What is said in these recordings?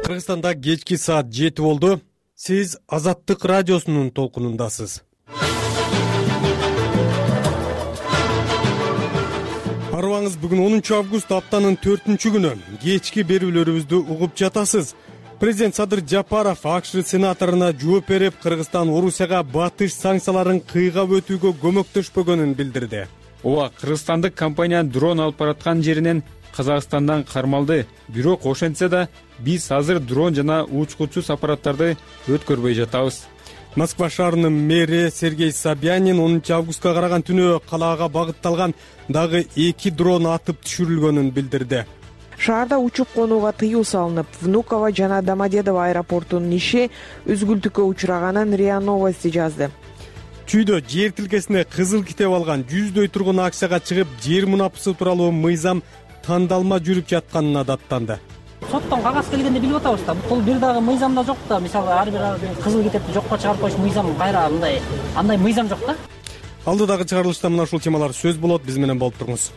Кыргызстанда кечки саат 7 болду. Сиз Азаттык радиосунун толкунундасыз. Арыбаңыз, бүгүн 10 август аптанын 4-күнү. Кечки берүүлөрүбүздү угуп жатасыз. Президент Садыр Жапаров АКШ сенаторуна жооп берип, Кыргызстан Орусияга батыш санкцияларын кыйгап өтүүгө көмөктөшпөгөнүн билдирди. Ооба, кыргызстандык компания дрон алып бараткан жеринен Казакстандан кармалды. Бирок ошентсе да биз азыр дрон жана учкучсуз аппараттарды өткөрбөй жатабыз. Москва шаарынын мэри Сергей Собянин 10 августка караган түнү калаага багытталган дагы 2 дрон атып түшүрүлгөнүн билдирди. Шаарда учуп конууга тыюу салынып, Внуково жана Домодедово аэропортунун иши үзгүлтүккө учураганын РИА Новости жазды. Чүйдө жер тилкесине кызыл китеп алган 100дөй тургун акцияга чыгып, жер мунапысы тууралуу мыйзам тандалма жүрүп жатканына даттанды. Соттон кагаз келгенде билип атабыз да, бул бир дагы мыйзамда жок да. Мисалы ар бир кызыл китепти жокко чыгарып коюш мыйзам кайра андай мыйзам жок да. Алдыдагы чыгарылышта мына ушул темалар сөз болот, биз менен болуп туруңуз.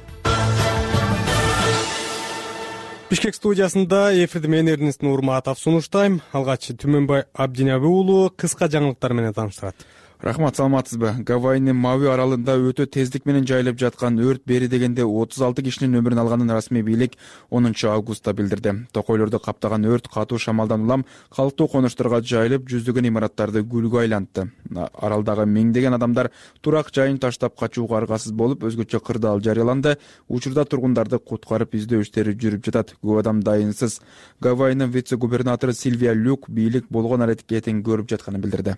Бишкек студиясында эфирди мен Эрнест Нурматов сунуштайм. Алгач Түмөнбай Абдинаби уулу кыска жаңылыктар менен тааныштырат. Рахмат, саламатсызбы? Гавайинин Мауи аралында өтө тездик менен жайылып жаткан өрт бери дегенде 36 кишинин өмүрүн алганын расмий бийлик 10 августта билдирди. Токойлорду каптаган өрт катуу шамалдан улам калктуу конуштарга жайылып, жүздөгөн имараттарды күлгө айлантты. Аралдагы миңдеген адамдар турак жайын таштап качууга аргасыз болуп, өзгөчө кырдаал жарыяланды. Учурда тургундарды куткарып издөө иштери жүрүп жатат. Көп адам дайынсыз. Гавайинин вице-губернатору Сильвия Люк бийлик болгон аракетин көрүп жатканын билдирди.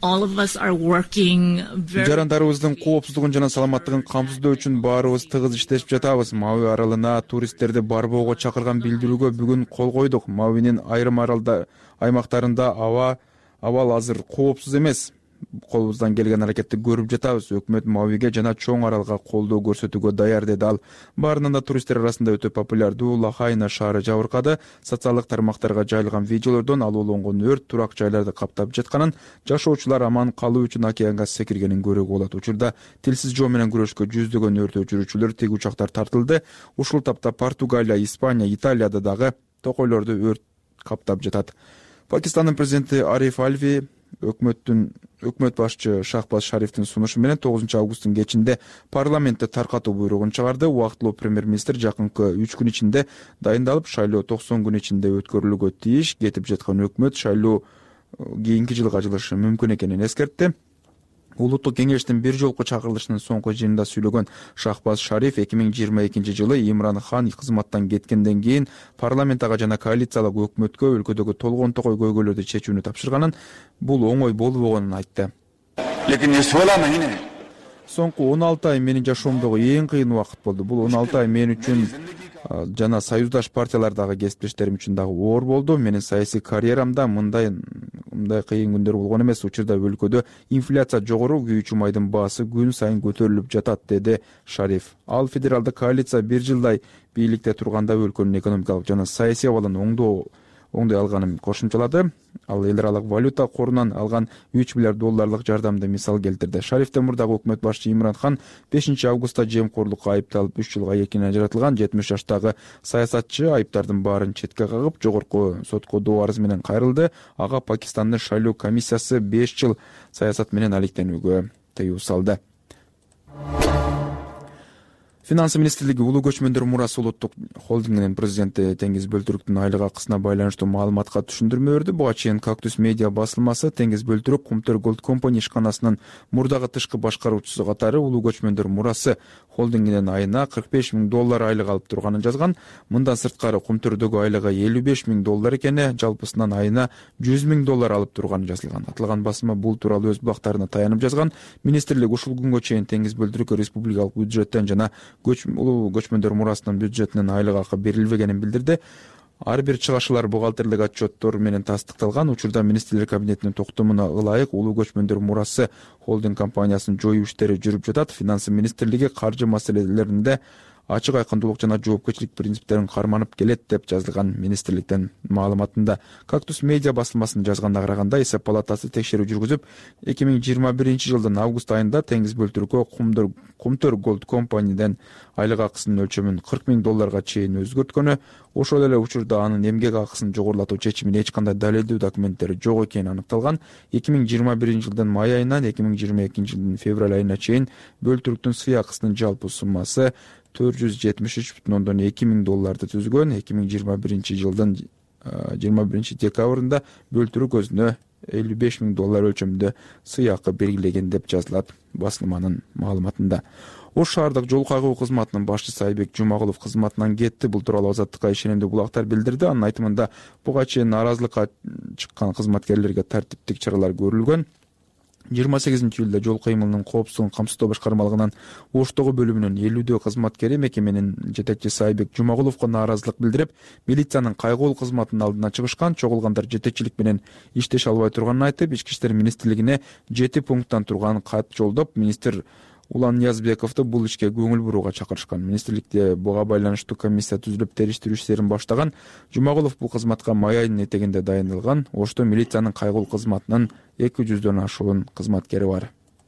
Жарандарыбыздын коопсуздугун жана саламаттыгын камсыздоо үчүн баарыбыз тыгыз иштешип жатабыз. Мауи аралына туристтерди барбоого чакырган билдирүүгө бүгүн кол койдук. Мауинин айрым аймактарында абал азыр коопсуз эмес. Колубуздан келген аракетти көрүп жатабыз. Өкмөт Мауиге жана чоң аралга колдоо көрсөтүүгө даяр, деди ал. Баарынан да туристтер арасында өтө популярдуу Лахайна шаары жабыркады. Социалдык тармактарга жайылган видеолордон алууланган өрт турак жайларды каптап жатканын, жашоочулар аман калуу үчүн океанга секиргенин көрүүгө болот. Учурда тилсиз жоо менен күрөшкө жүздөгөн өрт өчүрүүчүлөр, тик учактар тартылды. Ушул тапта Португалия, Испания, Италияда дагы токойлорду өрт каптап жатат. Пакистандын президенти Ариф Алви өкмөт башчы Шахбаз Шарифтин сунушу менен 9 августтун кечинде парламентте таркатуу буйругун чыгарды. Убактылуу премьер-министр жакынкы 3 күн ичинде дайындалып, шайлоо 90 күн ичинде өткөрүлүүгө тийиш. Кетип жаткан өкмөт шайлоо кийинки жылга жылышы мүмкүн экенин эскертти. Улуттук кеңештин бир жолку чакырылышынын соңку жыйынында сүйлөгөн Шахбаз Шариф 2022 жылы Имран Хан кызматтан кеткенден кийин парламентага жана коалициялык өкмөткө өлкөдөгү толгон токой көйгөйлөрдү чечүүнү тапшырганын, бул оңой болбогонун айтты. Соңку 16 ай менин жашоомдогу эң кыйын убакыт болду. Бул 16 ай мен үчүн жана союздаш партиялардагы кесиптештерим үчүн дагы оор болду. Менин саясий карьерамда мындай кыйын күндөр болгон эмес. Учурда өлкөдө инфляция жогору, күйүүчү майдын баасы күн сайын көтөрүлүп жатат, деди Шариф. Ал федералдык коалиция бир жылдай бийликте турганда өлкөнүн экономикалык жана саясий абалын оңдой алганын кошумчалады. Ал эл аралык валюта корунан алган 3 миллиард долларлык жардамды мисал келтирди. Шарифтен мурдагы өкмөт башчы Имран Хан 5 августта жемкорлукка айыпталып 3 жылга эркинен ажыратылган. 70 жаштагы саясатчы айыптардын баарын четке кагып, жогорку сотко доо арыз менен кайрылды. Ага Пакистандын шайлоо комиссиясы 5 жыл саясат менен алектенүүгө тыюу салды. Финансы министрлиги Улуу көчмөндөр мурасы улуттук холдингинин президенти Теңиз Бөлтүрүктүн айлык акысына байланыштуу маалыматка түшүндүрмө берди. Буга чейин Кактус медиа басылмасы Теңиз Бөлтүрүк Кумтөр Голд Компани ишканасынын мурдагы тышкы башкаруучусу катары Улуу көчмөндөр мурасы холдингинин айына $45,000 айлык алып турганын жазган. Мындан сырткары Кумтөрдөгү айлыгы $55,000 экени, жалпысынан айына $100,000 алып турганы жазылган. Аталган басма бул тууралуу өз булактарына таянып жазган. Министрлик ушул күнгө чейин Теңиз Бөлтүрүккө республикалык бюджеттен жана Улуу көчмөндөр мурасынын бюджетинен айлык акы берилбегенин билдирди. Ар бир чыгашылар бухгалтерлик отчеттор менен тастыкталган. Учурда министрлер кабинетинин токтомуна ылайык Улуу көчмөндөр мурасы холдинг компаниясынын жоюу иштери жүрүп жатат. Финансы министрлиги каржы маселелеринде ачык айкындуулук жана жоопкерчилик принциптерин карманып келет деп жазылган министрликтин маалыматында. Кактус медиа басылмасынын жазганына караганда эсеп палатасы текшерүү жүргүзүп 2021 жылдын август айында Теңиз бөлтүрүккө Кумтөр Голд компаниден айлык акысынын өлчөмүн $40,000 чейин өзгөрткөнү, ошол эле учурда анын эмгек акысын жогорулатуу чечимине эч кандай далилдүү документтери жок экени аныкталган. 2021 жылдын май айынан 2022 жылдын февраль айына чейин бөлтүрүктүн сый акысынын жалпы суммасы $473,2 түзгөн. 2021 жылдын 21 декабрында бөлтүрүк өзүнө $55,000 өлчөмдө сый акы белгилеген деп жазылат басылманын маалыматында. Ош шаардык жол кайгуу кызматынын башчысы Айбек Жумагулов кызматынан кетти. Бул тууралуу Азаттыкка ишенимдүү булактар билдирди. Анын айтымында буга чейин нааразылыкка чыккан кызматкерлерге тартиптик чаралар көрүлгөн. 28 июлда жол кыймылынын коопсуздугун камсыздоо башкармалыгынын Оштогу бөлүмүнүн 50 кызматкери мекеменин жетекчиси Айбек Жумагуловго нааразылык билдирип, милициянын кайгылуу кызматынын алдына чыгышкан, чогулгандар жетекчилик менен иштеше албай турганын айтып, Ички иштер министрлигине 7 пункттан турган кат жолдоп, министр Улан Ниязбековду бул ишке көңүл бурууга чакырышкан. Министрликте буга байланыштуу комиссия түзүлүп териштирүү иштерин баштаган. Жумагулов бул кызматка май айынын этегинде дайындалган. Ошто милициянын кайгылуу кызматынын 200дөн ашуун кызматкери бар.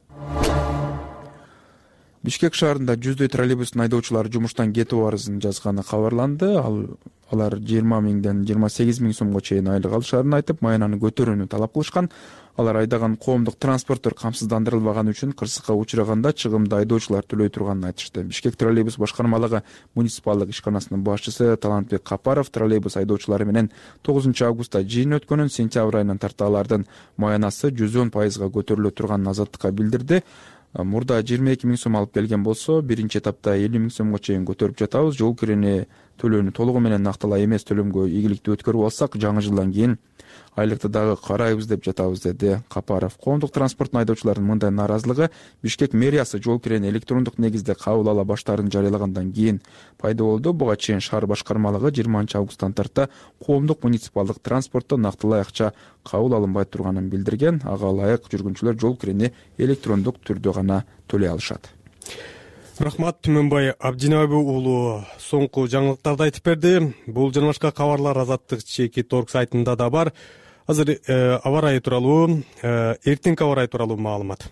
Бишкек шаарында жүздөй троллейбустун айдоочулары жумуштан кетүү арызын жазганы кабарланды. Алар 20 миңден 28 миң сомго чейин айлык алышарын айтып, маянаны көтөрүүнү талап кылышкан. Алар айдаган коомдук транспорттор камсыздандырылбаганы үчүн кырсыкка учураганда чыгымды айдоочулар төлөй турганын айтышты. Бишкек троллейбус башкармалыгы муниципалдык ишканасынын башчысы Талантбек Капаров троллейбус айдоочулары менен 9 августта жыйын өткөнүн, сентябрь айынан тарта алардын маянасы 110% көтөрүлө турганын Азаттыкка билдирди. Мурда 22 миң сом алып келген болсо, биринчи этапта 50 миң сомго чейин көтөрүп жатабыз. Жол кирени төлөөнү толугу менен накталай эмес төлөмгө ийгиликтүү өткөрүп алсак, жаңы жылдан кийин айлыкты дагы карайбыз деп жатабыз, деди Капаров. Коомдук транспорттун айдоочуларынын мындай нааразылыгы Бишкек мэриясы жол кирени электрондук негизде кабыл ала баштаарын жарыялагандан кийин пайда болду. Буга чейин шаар башкармалыгы 20 августтан тарта коомдук муниципалдык транспортто нактылай акча кабыл алынбай турганын билдирген. Ага ылайык жүргүнчүлөр жол кирени электрондук түрдө гана төлөй алышат. Рахмат, Түмөнбай Абдинабы уулу соңку жаңылыктарды айтып берди. Бул жана башка кабарлар Азаттык Чекит.org сайтында да бар. Азыр аба ырайы тууралуу, эртеңки аба ырайы тууралуу маалымат.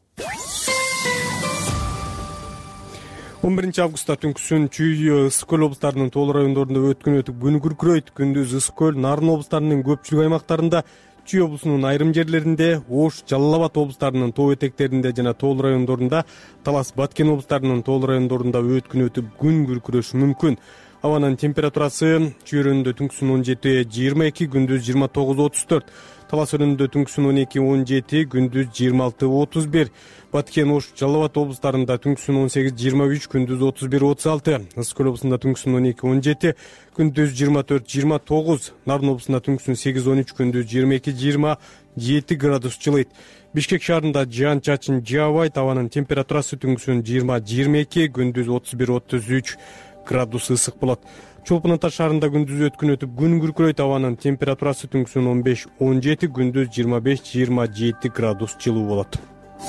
11 августта түнкүсүн Чүй, Ысык көл облустарынын Тоол райондорунда өткөн өтүп күн күркүрөйт. Күндүз Ысык көл, Нарын облустарынын көпчүлүк аймактарында, Чүй облусунун айрым жерлеринде, Ош, Жалал Абад облустарынын тоо этектеринде жана Тоол райондорунда, Талас, Баткен облустарынын Тоол райондорунда өткөн өтүп күн күркүрөшү мүмкүн. Абанын температурасы Чүй районунда түнкүсүн 17-22, күндүз 29-34. Талас районунда түнкүсүн 12-17, күндүз 26-31. Баткен, Ош, Жалал Абад облустарында түнкүсүн 18-23, күндүз 31-36. Ысык көл облусунда түнкүсүн 12-17, күндүз 24-29. Нарын облусунда түнкүсүн 8-13, күндүз 22-27 градус жылыйт. Бишкек шаарында жаан чачын жаабайт. Абанын температурасы түнкүсүн 20-22, күндүз 31-33 градус ысык болот. Чолпон Ата шаарында күндүз өткөн өтүп күн күркүрөйт. Абанын температурасы түнкүсүн 15-17, күндүз 25-27 градус жылуу болот.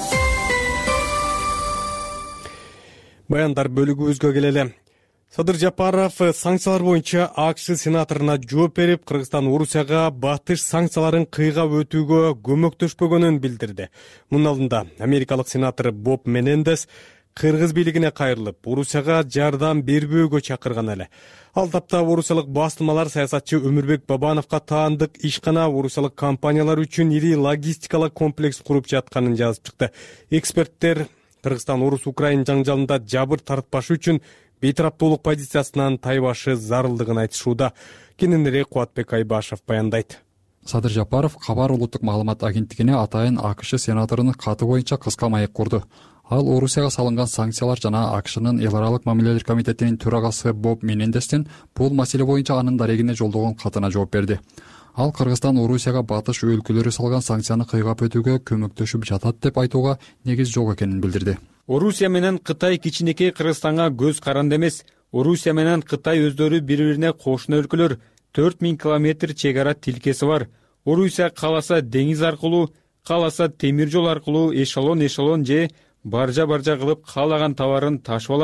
Баяндар бөлүгүбүзгө келели. Садыр Жапаров санкциялар боюнча АКШ сенаторуна жооп берип, Кыргызстан Орусияга батыш санкцияларын кыйгап өтүүгө көмөктөшпөгөнүн билдирди. Мунун алдында америкалык сенатор Боб Менендес Кыргыз бийлигине кайрылып, Орусияга жардам бербөөгө чакырган эле. Ал тапта орусиялык басылмалар саясатчы Өмүрбек Бабановго таандык ишкана орусиялык компаниялар үчүн ири логистикалык комплекс куруп жатканын жазып чыкты. Эксперттер Кыргызстан Орус-Украин жаңжалында жабыр тартпашы үчүн бейтараптуулук позициясынан тайбашы зарылдыгын айтышууда. Кененирээк Кубатбек Айбашев баяндайт. Садыр Жапаров Кабар улуттук маалымат агенттигине атайын АКШ сенаторунун каты боюнча кыска маек курду. Ал Орусияга салынган санкциялар жана АКШнын эл аралык мамилелер комитетинин төрагасы Боб Менендестин бул маселе боюнча анын дарегине жолдогон катына жооп берди. Ал Кыргызстан Орусияга батыш өлкөлөрү салган санкцияны кыйгап өтүүгө көмөктөшүп жатат деп айтууга негиз жок экенин билдирди. Орусия менен Кытай кичинекей Кыргызстанга көз каранды эмес. Орусия менен Кытай өздөрү бири-бирине кошуна өлкөлөр. 4000 километр чек ара тилкеси бар. Орусия кааласа деңиз аркылуу, кааласа темир жол аркылуу эшелон же баржа кылып каалаган товарын ташып алат.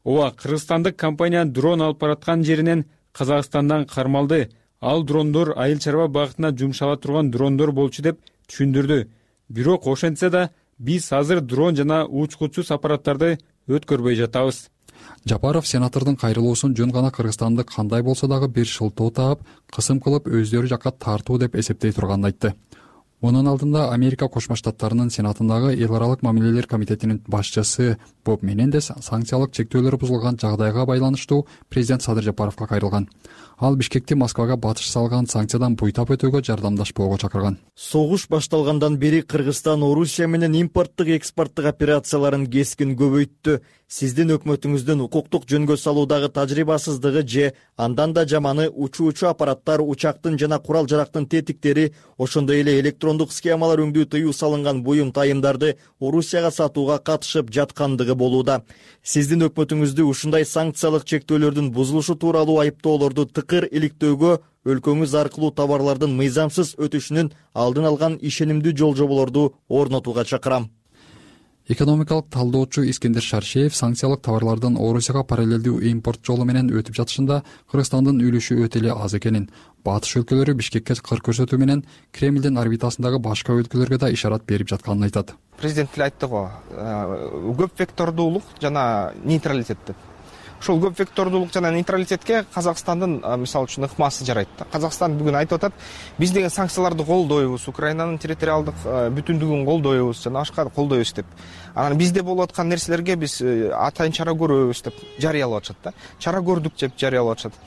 ооба, кыргызстандык компания дрон алып бараткан жеринен Казакстандан кармалды. Ал дрондор айыл чарба багытына жумшала турган дрондор болчу деп түшүндүрдү. Бирок ошентсе да биз азыр дрон жана учкучсуз аппараттарды өткөрбөй жатабыз. Жапаров сенатордун кайрылуусун жөн гана Кыргызстанды кандай болсо дагы бир шылтоо таап, кысым кылып өздөрү жакка тартуу деп эсептей турганын айтты. Мунун алдында Америка Кошмо Штаттарынын Сенатындагы эл аралык мамилелер комитетинин башчысы Боб Менендес санкциялык чектөөлөр бузулган жагдайга байланыштуу президент Садыр Жапаровго кайрылган. Ал Бишкекти Москвага батыш салган санкциядан буйтап өтүүгө жардамдашпоого чакырган. Согуш башталгандан бери Кыргызстан Орусия менен импорттук экспорттук операцияларын кескин көбөйттү. Сиздин өкмөтүңүздүн укуктук жөнгө салуудагы тажрыйбасыздыгы же андан да жаманы учуучу аппараттар, учактын жана курал жарактын тетиктери, ошондой эле электрондук схемалар өңдүү тыюу салынган буюм тайымдарды Орусияга сатууга катышып жаткандыгы болууда. Сиздин өкмөтүңүздү ушундай санкциялык чектөөлөрдүн бузулушу тууралуу айыптоолорду тыкыр иликтөөгө, өлкөңүз аркылуу товарлардын мыйзамсыз өтүшүнүн алдын алган ишенимдүү жол-жоболорду орнотууга чакырам. Экономикалык талдоочу Искендер Шаршеев санкциялык товарлардын Орусияга параллелдүү импорт жолу менен өтүп жатышында Кыргызстандын үлүшү өтө эле аз экенин, батыш өлкөлөрү Бишкекке кыр көрсөтүү менен Кремлдин орбитасындагы башка өлкөлөргө да ишарат берип жатканын айтат. Президент эле айтты го, көп вектордуулук жана нейтралитет деп. Ошол көп вектордуулук жана нейтралитетке Казакстандын мисалы үчүн ыкмасы жарайт. Казакстан бүгүн айтып атат, биз деген санкцияларды колдойбуз, Украинанын территориалдык бүтүндүгүн колдойбуз жана башка колдойбуз деп. Анан бизде болуп аткан нерселерге биз атайын чара көрөбүз деп жарыялап атышат да. Чара көрдүк деп жарыялап атышат.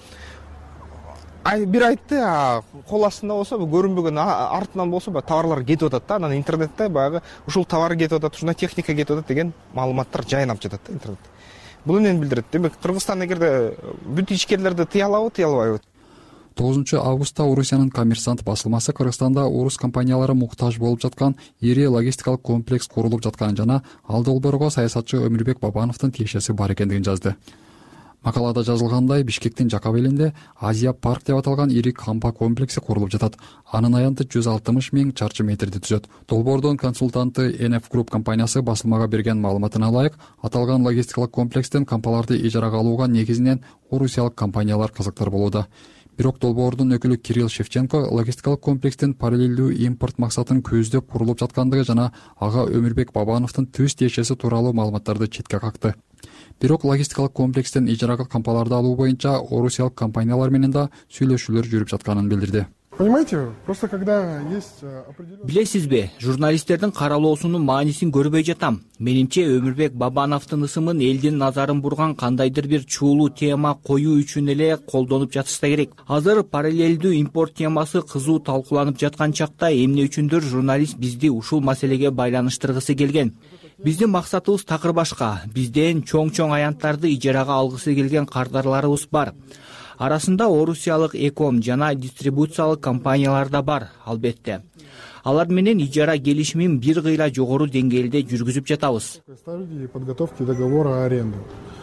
Бир айтты, кол астында болсо, көрүнбөгөн артынан болсо товарлар кетип атат да. Анан интернетте баягы ушул товар кетип атат, ушундай техника кетип атат деген маалыматтар жайнап жатат да интернетте. Бул эмнени билдирет? Демек Кыргызстан эгерде бүт ичкерлерди тыя алабы, тыя албайбы? 9 августта Орусиянын Коммерсант басылмасы Кыргызстанда орус компаниялары муктаж болуп жаткан ири логистикалык комплекс курулуп жатканын жана ал долбоорго саясатчы Өмүрбек Бабановдун тиешеси бар экендигин жазды. Макалада жазылгандай, Бишкектин жакап элинде Азия парк деп аталган ири кампа комплекси курулуп жатат. Анын аянты 160 000 чарчы метрди түзөт. Долбоордун консультанты NF Group компаниясы басылмага берген маалыматына ылайык, аталган логистикалык комплекстен кампаларды ижарага алууга негизинен орусиялык компаниялар кызыктар болууда. Бирок долбоордун өкүлү Кирилл Шевченко логистикалык комплекстин параллелдүү импорт максатын көздөп курулуп жаткандыгы жана ага Өмүрбек Бабановдун түз тиешеси тууралуу маалыматтарды четке какты. Бирок логистикалык комплекстен ижарага кампаларды алуу боюнча орусиялык компаниялар менен да сүйлөшүүлөр жүрүп жатканын билдирди. Понимаете, просто когда есть определенный... Билесизби, журналисттердин каралоосунун маанисин көрбөй жатам. Менимче Өмүрбек Бабановдун ысымын элдин назарын бурган кандайдыр бир чуулуу тема коюу үчүн эле колдонуп жатышса керек. Азыр параллелдүү импорт темасы кызуу талкууланып жаткан чакта эмне үчүндүр журналист бизди ушул маселеге байланыштыргысы келген. Биздин максатыбыз такыр башка. Бизден чоң аянттарды ижарага алгысы келген кардарларыбыз бар. Арасында орусиялык эком жана дистрибуциялык компаниялар да бар, албетте. Алар менен ижара келишимин бир кыйла жогору деңгээлде жүргүзүп жатабыз. Подготовки договора о аренде.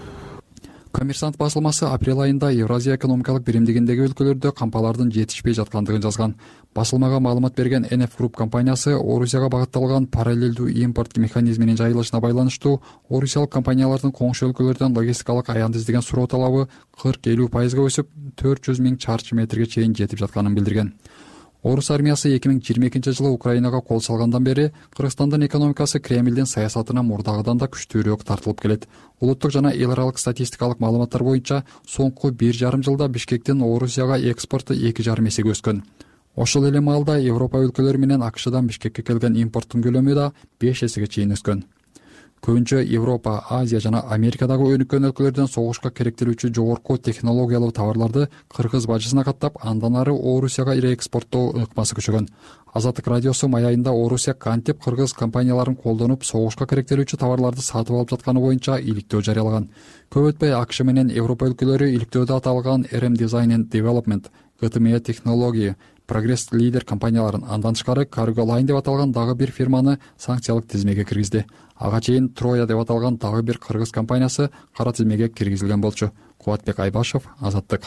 Коммерсант басылмасы апрель айында Евразия экономикалык биримдигиндеги өлкөлөрдө кампалардын жетишпей жаткандыгын жазган. Басылмага маалымат берген NF Group компаниясы Орусияга багытталган параллелдүү импорт механизминин жайылышына байланыштуу орусиялык компаниялардын коңшу өлкөлөрдөн логистикалык аянт издеген суроо талабы 40-50% өсүп 400 000 чарчы метрге чейин жетип жатканын билдирген. Орус армиясы 2022-жылы Украинага кол салгандан бери Кыргызстандын экономикасы Кремлдин саясатына мурдагыдан да күчтүүрөөк тартылып келет. Улуттук жана эл аралык статистикалык маалыматтар боюнча соңку 1,5 жылда Бишкектин Орусияга экспорту 2,5 эсеге өскөн. Ошол эле маалда Европа өлкөлөрү менен АКШдан Бишкекке келген импорттун көлөмү да 5 эсеге чейин өскөн. Көбүнчө Европа, Азия жана Америкадагы өнүккөн өлкөлөрдөн согушка керектелүүчү жогорку технологиялуу товарларды кыргыз бажысына каттап, андан ары Орусияга реэкспорттоо ыкмасы күчөгөн. Азаттык радиосу май айында Орусия кантип кыргыз компанияларын колдонуп согушка керектелүүчү товарларды сатып алып жатканы боюнча иликтөө жарыялаган. Көп өтпөй АКШ менен Европа өлкөлөрү иликтөөдө аталган RM Design and Development, GTM Technology, Progress Leader компанияларын, андан тышкары Cargo Line деп аталган дагы бир фирманы санкциялык тизмеге киргизди. Ага чейин Троя деп аталган дагы бир кыргыз компаниясы кара тизмеге киргизилген болчу. Кубатбек Айбашев, Азаттык.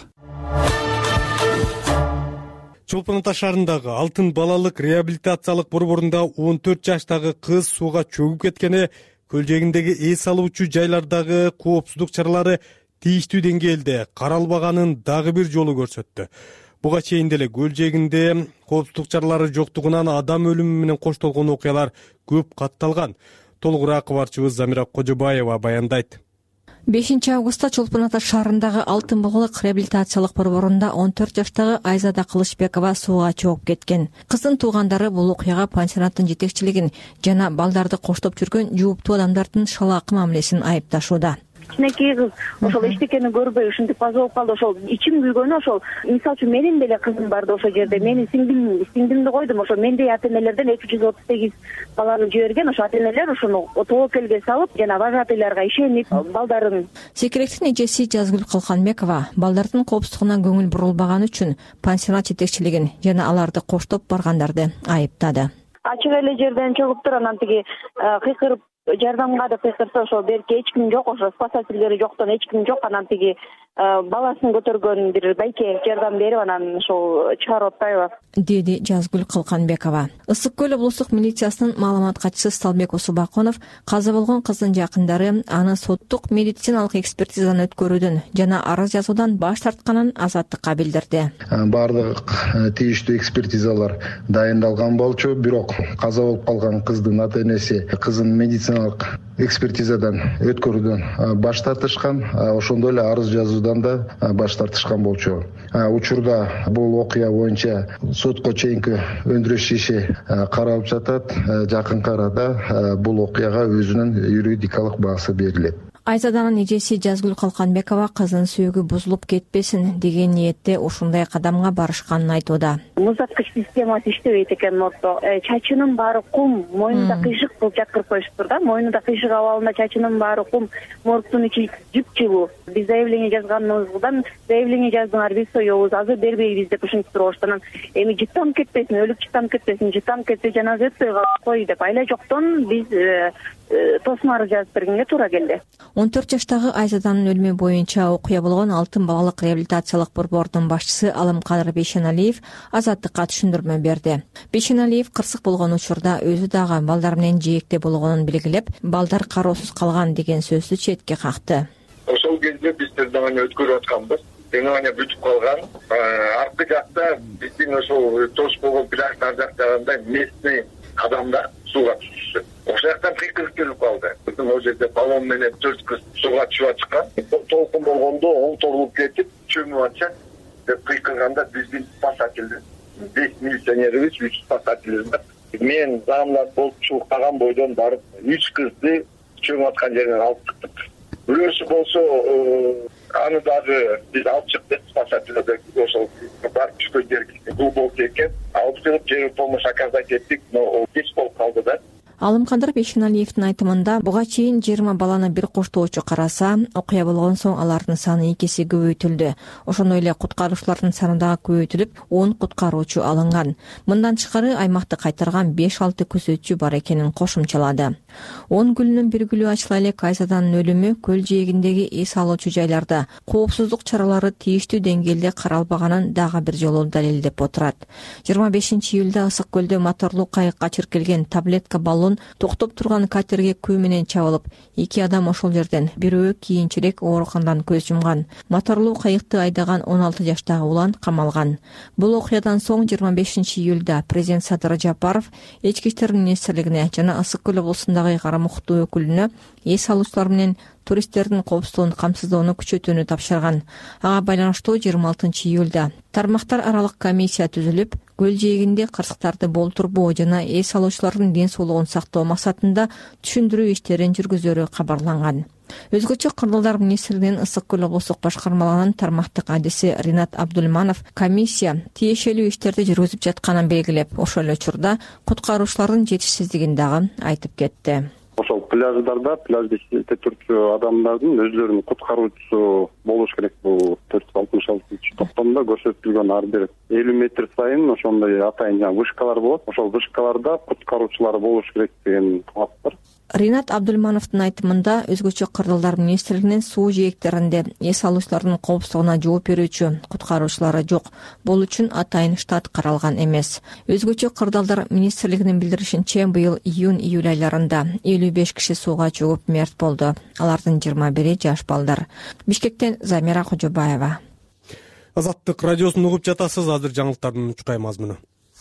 Чолпон Ата шаарындагы Алтын балалык реабилитациялык борборунда 14 жаштагы кыз сууга чөгүп кеткени көлжегиндеги эс алуучу жайлардагы коопсуздук чаралары тийиштүү деңгээлде каралбаганын дагы бир жолу көрсөттү. Буга чейин деле көлжегинде коопсуздук чаралары жоктугунан адам өлүмү менен коштолгон окуялар көп катталган. Толугураак кабарчыбыз Замира Кожобаева баяндайт. 5 августта Чолпон Ата шаарындагы Алтын Бугулук реабилитациялык борборунда 14 жаштагы Айзада Кылычбекова сууга чогуп кеткен. Кыздын туугандары бул окуяга пансионаттын жетекчилигин жана балдарды коштоп жүргөн жууптуу адамдардын шалаакы мамилесин айыпташууда. Кичинекей кыз ошол эчтекени көрбөй ушинтип каза болуп калды. Ошол ичим күйгөнү ошол мисалы үчүн менин деле кызым барды ошол жерде. Менин сиңдимди койдум. Ошо мендей ата-энелерден 238 баланы жиберген. Ошо ата-энелер ушуну тобокелге салып жана вожатыйларга ишенип балдарын. Секиректин эжеси Жазгүл Калканбекова балдардын коопсуздугуна көңүл бурулбаганы үчүн пансионат жетекчилигин жана аларды коштоп баргандарды айыптады. Ачык эле жерден чогуп туруп анан тиги кыйкырып жардамга деп кыйкырса ошол берки эч ким жок, ошо спасательдери жоктон эч ким жок. Анан тиги баласын көтөргөн бир байке жардам берип анан ошол чыгарып атпайбы, деди Жазгүл Калканбекова. Ысык көл облустук милициясынын маалымат катчысы Сталбек Усубаконов каза болгон кыздын жакындары аны соттук медициналык экспертизаны өткөрүүдөн жана арыз жазуудан баш тартканын азаттыкка билдирди. Бардык тийиштүү экспертизалар дайындалган болчу, бирок каза болуп калган кыздын ата-энеси кызын медициналык экспертизадан өткөрүүдөн баш тартышкан, ошондой эле арыз жазуудан да баш тартышкан болчу. Учурда бул окуя боюнча сотко чейинки өндүрүш иши каралып жатат. Жакынкы арада бул окуяга өзүнүн юридикалык баасы берилет. Айзаданын эжеси Жазгүл Калканбекова кыздын сөөгү бузулуп кетпесин деген ниетте ушундай кадамга барышканын айтууда. Музаткыч системасы иштебейт экен мордто. Чачынын баары кум, мойнунда кыйшык кылып жаткырып коюшуптур да. Мойнунда кыйшык абалында чачынын баары кум, мордтун ичи жып-жылуу. Биз заявление жазганыбыздан заявление жаздыңар, биз соёбуз, азыр бербейбиз деп ушинтип турушкан. Эми жыттанып кетпесин, өлүп жыттанып кетсе жаназа өтпөй кой деп айла жоктон биз тосмары жазып бергенге туура келди. 14 жаштагы Айзаданын өлүмү боюнча окуя болгон Алтын Балалык реабилитациялык борбордун башчысы Алымкадыр Бейшеналиев азаттыкка түшүндүрмө берди. Бейшеналиев кырсык болгон учурда өзү дагы балдар менен жээкте болгонун белгилеп, балдар кароосуз калган деген сөздү четке какты. Ошол кезде биз дагы өткөрүп атканбыз. Деңгээле бүтүп калган. Аркы жакта биздин ошол тош болгон пляждар жактагандай местный адамдар сууга түшүштү. Ошол жактан кыйкырып келип калды. Ал жерде баллон менен 4 кыз сууга түшүп чыккан. Толкун болгондо оңтолуп кетип, чөмүп атча деп кыйкырганда биздин спасательдер 5 милиционерибиз, 3 спасательдер бар. Мен замлар болуп чукаган бойдон барып 3 кызды чөмүп аткан жерден алып чыктык. Бирөөсү болсо аны дагы биз алып чыктык, спасательдер ошол барып түшкөн жерге глубокий экен. Алып чыгып жер помощь оказать эттик, но кеч болуп калды да. Алымкадыр Бейшеналиевдин айтымында буга чейин 20 баланы бир коштоочу караса, окуя болгон соң алардын саны 2 эсе көбөйтүлдү. Ошондой эле куткаруучулардын саны дагы көбөйтүлүп, 10 куткаруучу алынган. Мындан тышкары аймакты кайтарган 5-6 көзөтчү бар экенин кошумчалады. 10 гүлүнүн бир гүлү ачыла элек Айзаданын өлүмү көл жээгиндеги эс алуучу жайларда коопсуздук чаралары тийиштүү деңгээлде каралбаганын дагы бир жолу далилдеп отурат. 25-июлда Ысык көлдө моторлуу кайыкка чиркелген таблетка баллон токтоп турган катерге күү менен чабылып, 2 адам ошол жерден, бирөө кийинчерээк ооруканадан көз жумган. Моторлуу кайыкты айдаган 16 жаштагы улан камалган. Бул окуядан соң 25-июлда президент Садыр Жапаров Ички иштер министрлигине жана Ысык көл облусундагы кара муктуу өкүлүнө эс алуучулар менен туристтердин коопсуздугун камсыздоону күчөтүүнү тапшырган. Ага байланыштуу 26-июлда тармактар аралык комиссия түзүлүп, көл жээгинде кырсыктарды болтурбоо жана эс алуучулардын ден соолугун сактоо максатында түшүндүрүү иштерин жүргүзөрү кабарланган. Өзгөчө Кыргыздар министрлигинин Ысык көл облустук башкармалыгынын тармактык адиси Ринат Абдулманов комиссия тиешелүү иштерди жүргүзүп жатканын белгилеп, ошол эле учурда куткаруучулардын жетишсиздигин дагы айтып кетти. Ошол пляждарда пляжда иштеп турчу адамдардын өзлөрүнүн куткаруучусу болуш керек. Бул 466-токтомдо көрсөтүлгөн ар бир 50 метр сайын ошондой атайын вышкалар болот. Ошол вышкаларда куткаруучулар болуш керек деген талап бар. Ринат Абдулмановдун айтымында өзгөчө кырдалдар министрлигинин суу жээктеринде эс алуучулардын коопсуздугуна жооп берүүчү куткаруучулары жок. Бул үчүн атайын штат каралган эмес. Өзгөчө кырдалдар министрлигинин билдиришинче, быйыл июнь-июль айларында 55 киши сууга чөгүп мерт болду. Алардын 21-и жаш балдар. Бишкектен Замира Кожобаева. Азаттык радиосун угуп жатасыз. Азыр жаңылыктардын учкай мазмуну.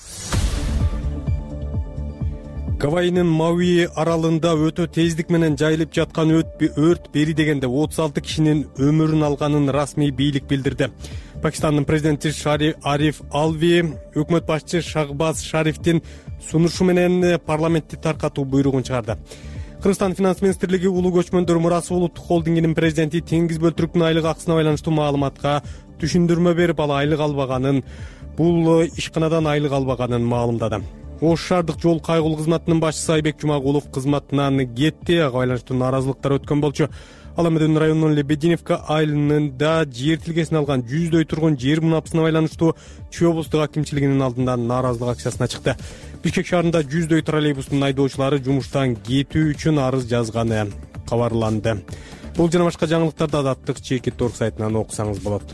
Гавайинин Мауи аралында өтө тездик менен жайылып жаткан өрт бери дегенде 36 кишинин өмүрүн алганын расмий бийлик билдирди. Пакистандын президенти Ариф Алви өкмөт башчы Шахбаз Шарифтин сунушу менен парламентти таркатуу буйругун чыгарды. Кыргызстан финанс министрлиги улуу көчмөндөр мурасы улуттук холдингинин президенти Теңиз Бөлтүрүктүн айлык акысына байланыштуу маалыматка түшүндүрмө берип, ал айлык албаганын, бул ишканадан айлык албаганын маалымдады. Ош шаардык жол кайгылуу кызматынын башчысы Айбек Жумагулов кызматынан кетти. Ага байланыштуу нааразылыктар өткөн болчу. Ал эми районунун Лебединевка айылында жер тилкесин алган 100дөй тургун жер мунапасына байланыштуу Чүй облустук акимчилигинин алдында нааразылык акциясына чыкты. Бишкек шаарында 100дөй троллейбустун айдоочулары жумуштан кетүү үчүн арыз жазганы кабарланды. Бул жана башка жаңылыктарды Азаттык Чекит.org сайтынан окусаңыз болот.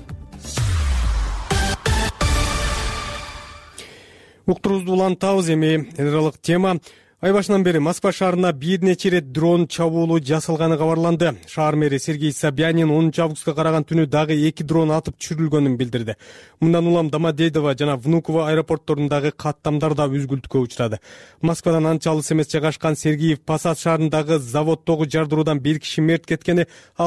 Уктуруубузду улантабыз. Эми энералык тема. Ай башынан бери Москва шаарына бир нече ирет дрон чабуулу жасалганы кабарланды. Шаар мэри Сергей Собянин 10 августка караган түнү дагы 2 дрон атып түшүрүлгөнүн билдирди. Мындан улам Домодедово жана Внуково аэропортторундагы каттамдар да үзгүлтүккө учурады. Москвадан анча алыс эмес жайгашкан Сергеев Посад шаарындагы заводдогу жардыруудан 1 киши мерт кеткени,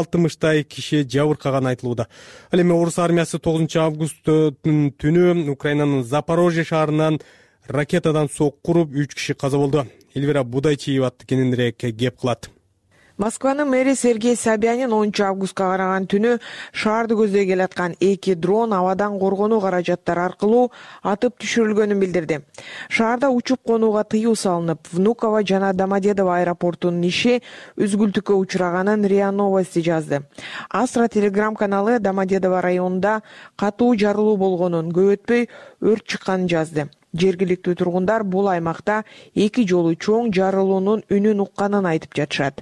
60 киши жабыркаганы айтылууда. Ал эми орус армиясы 9 августтун түнү Украинанын Запорожье шаарынан ракетадан сокку уруп 3 киши каза болду. Эльвира Будайчиева кененирээк кеп кылат. Москванын мэри Сергей Собянин 10 августка караган түнү шаарды көздөй келаткан 2 дрон абадан коргонуу каражаттары аркылуу атып түшүрүлгөнүн билдирди. Шаарда учуп конууга тыюу салынып, Внуково жана Домодедово аэропортунун иши үзгүлтүккө учураганын РИА Новости жазды. Астра телеграм каналы Домодедово районунда катуу жарылуу болгонун, көп өтпөй өрт чыкканын жазды. Жергиликтүү тургундар бул аймакта 2 жолу чоң жарылуунун үнүн укканын айтып жатышат.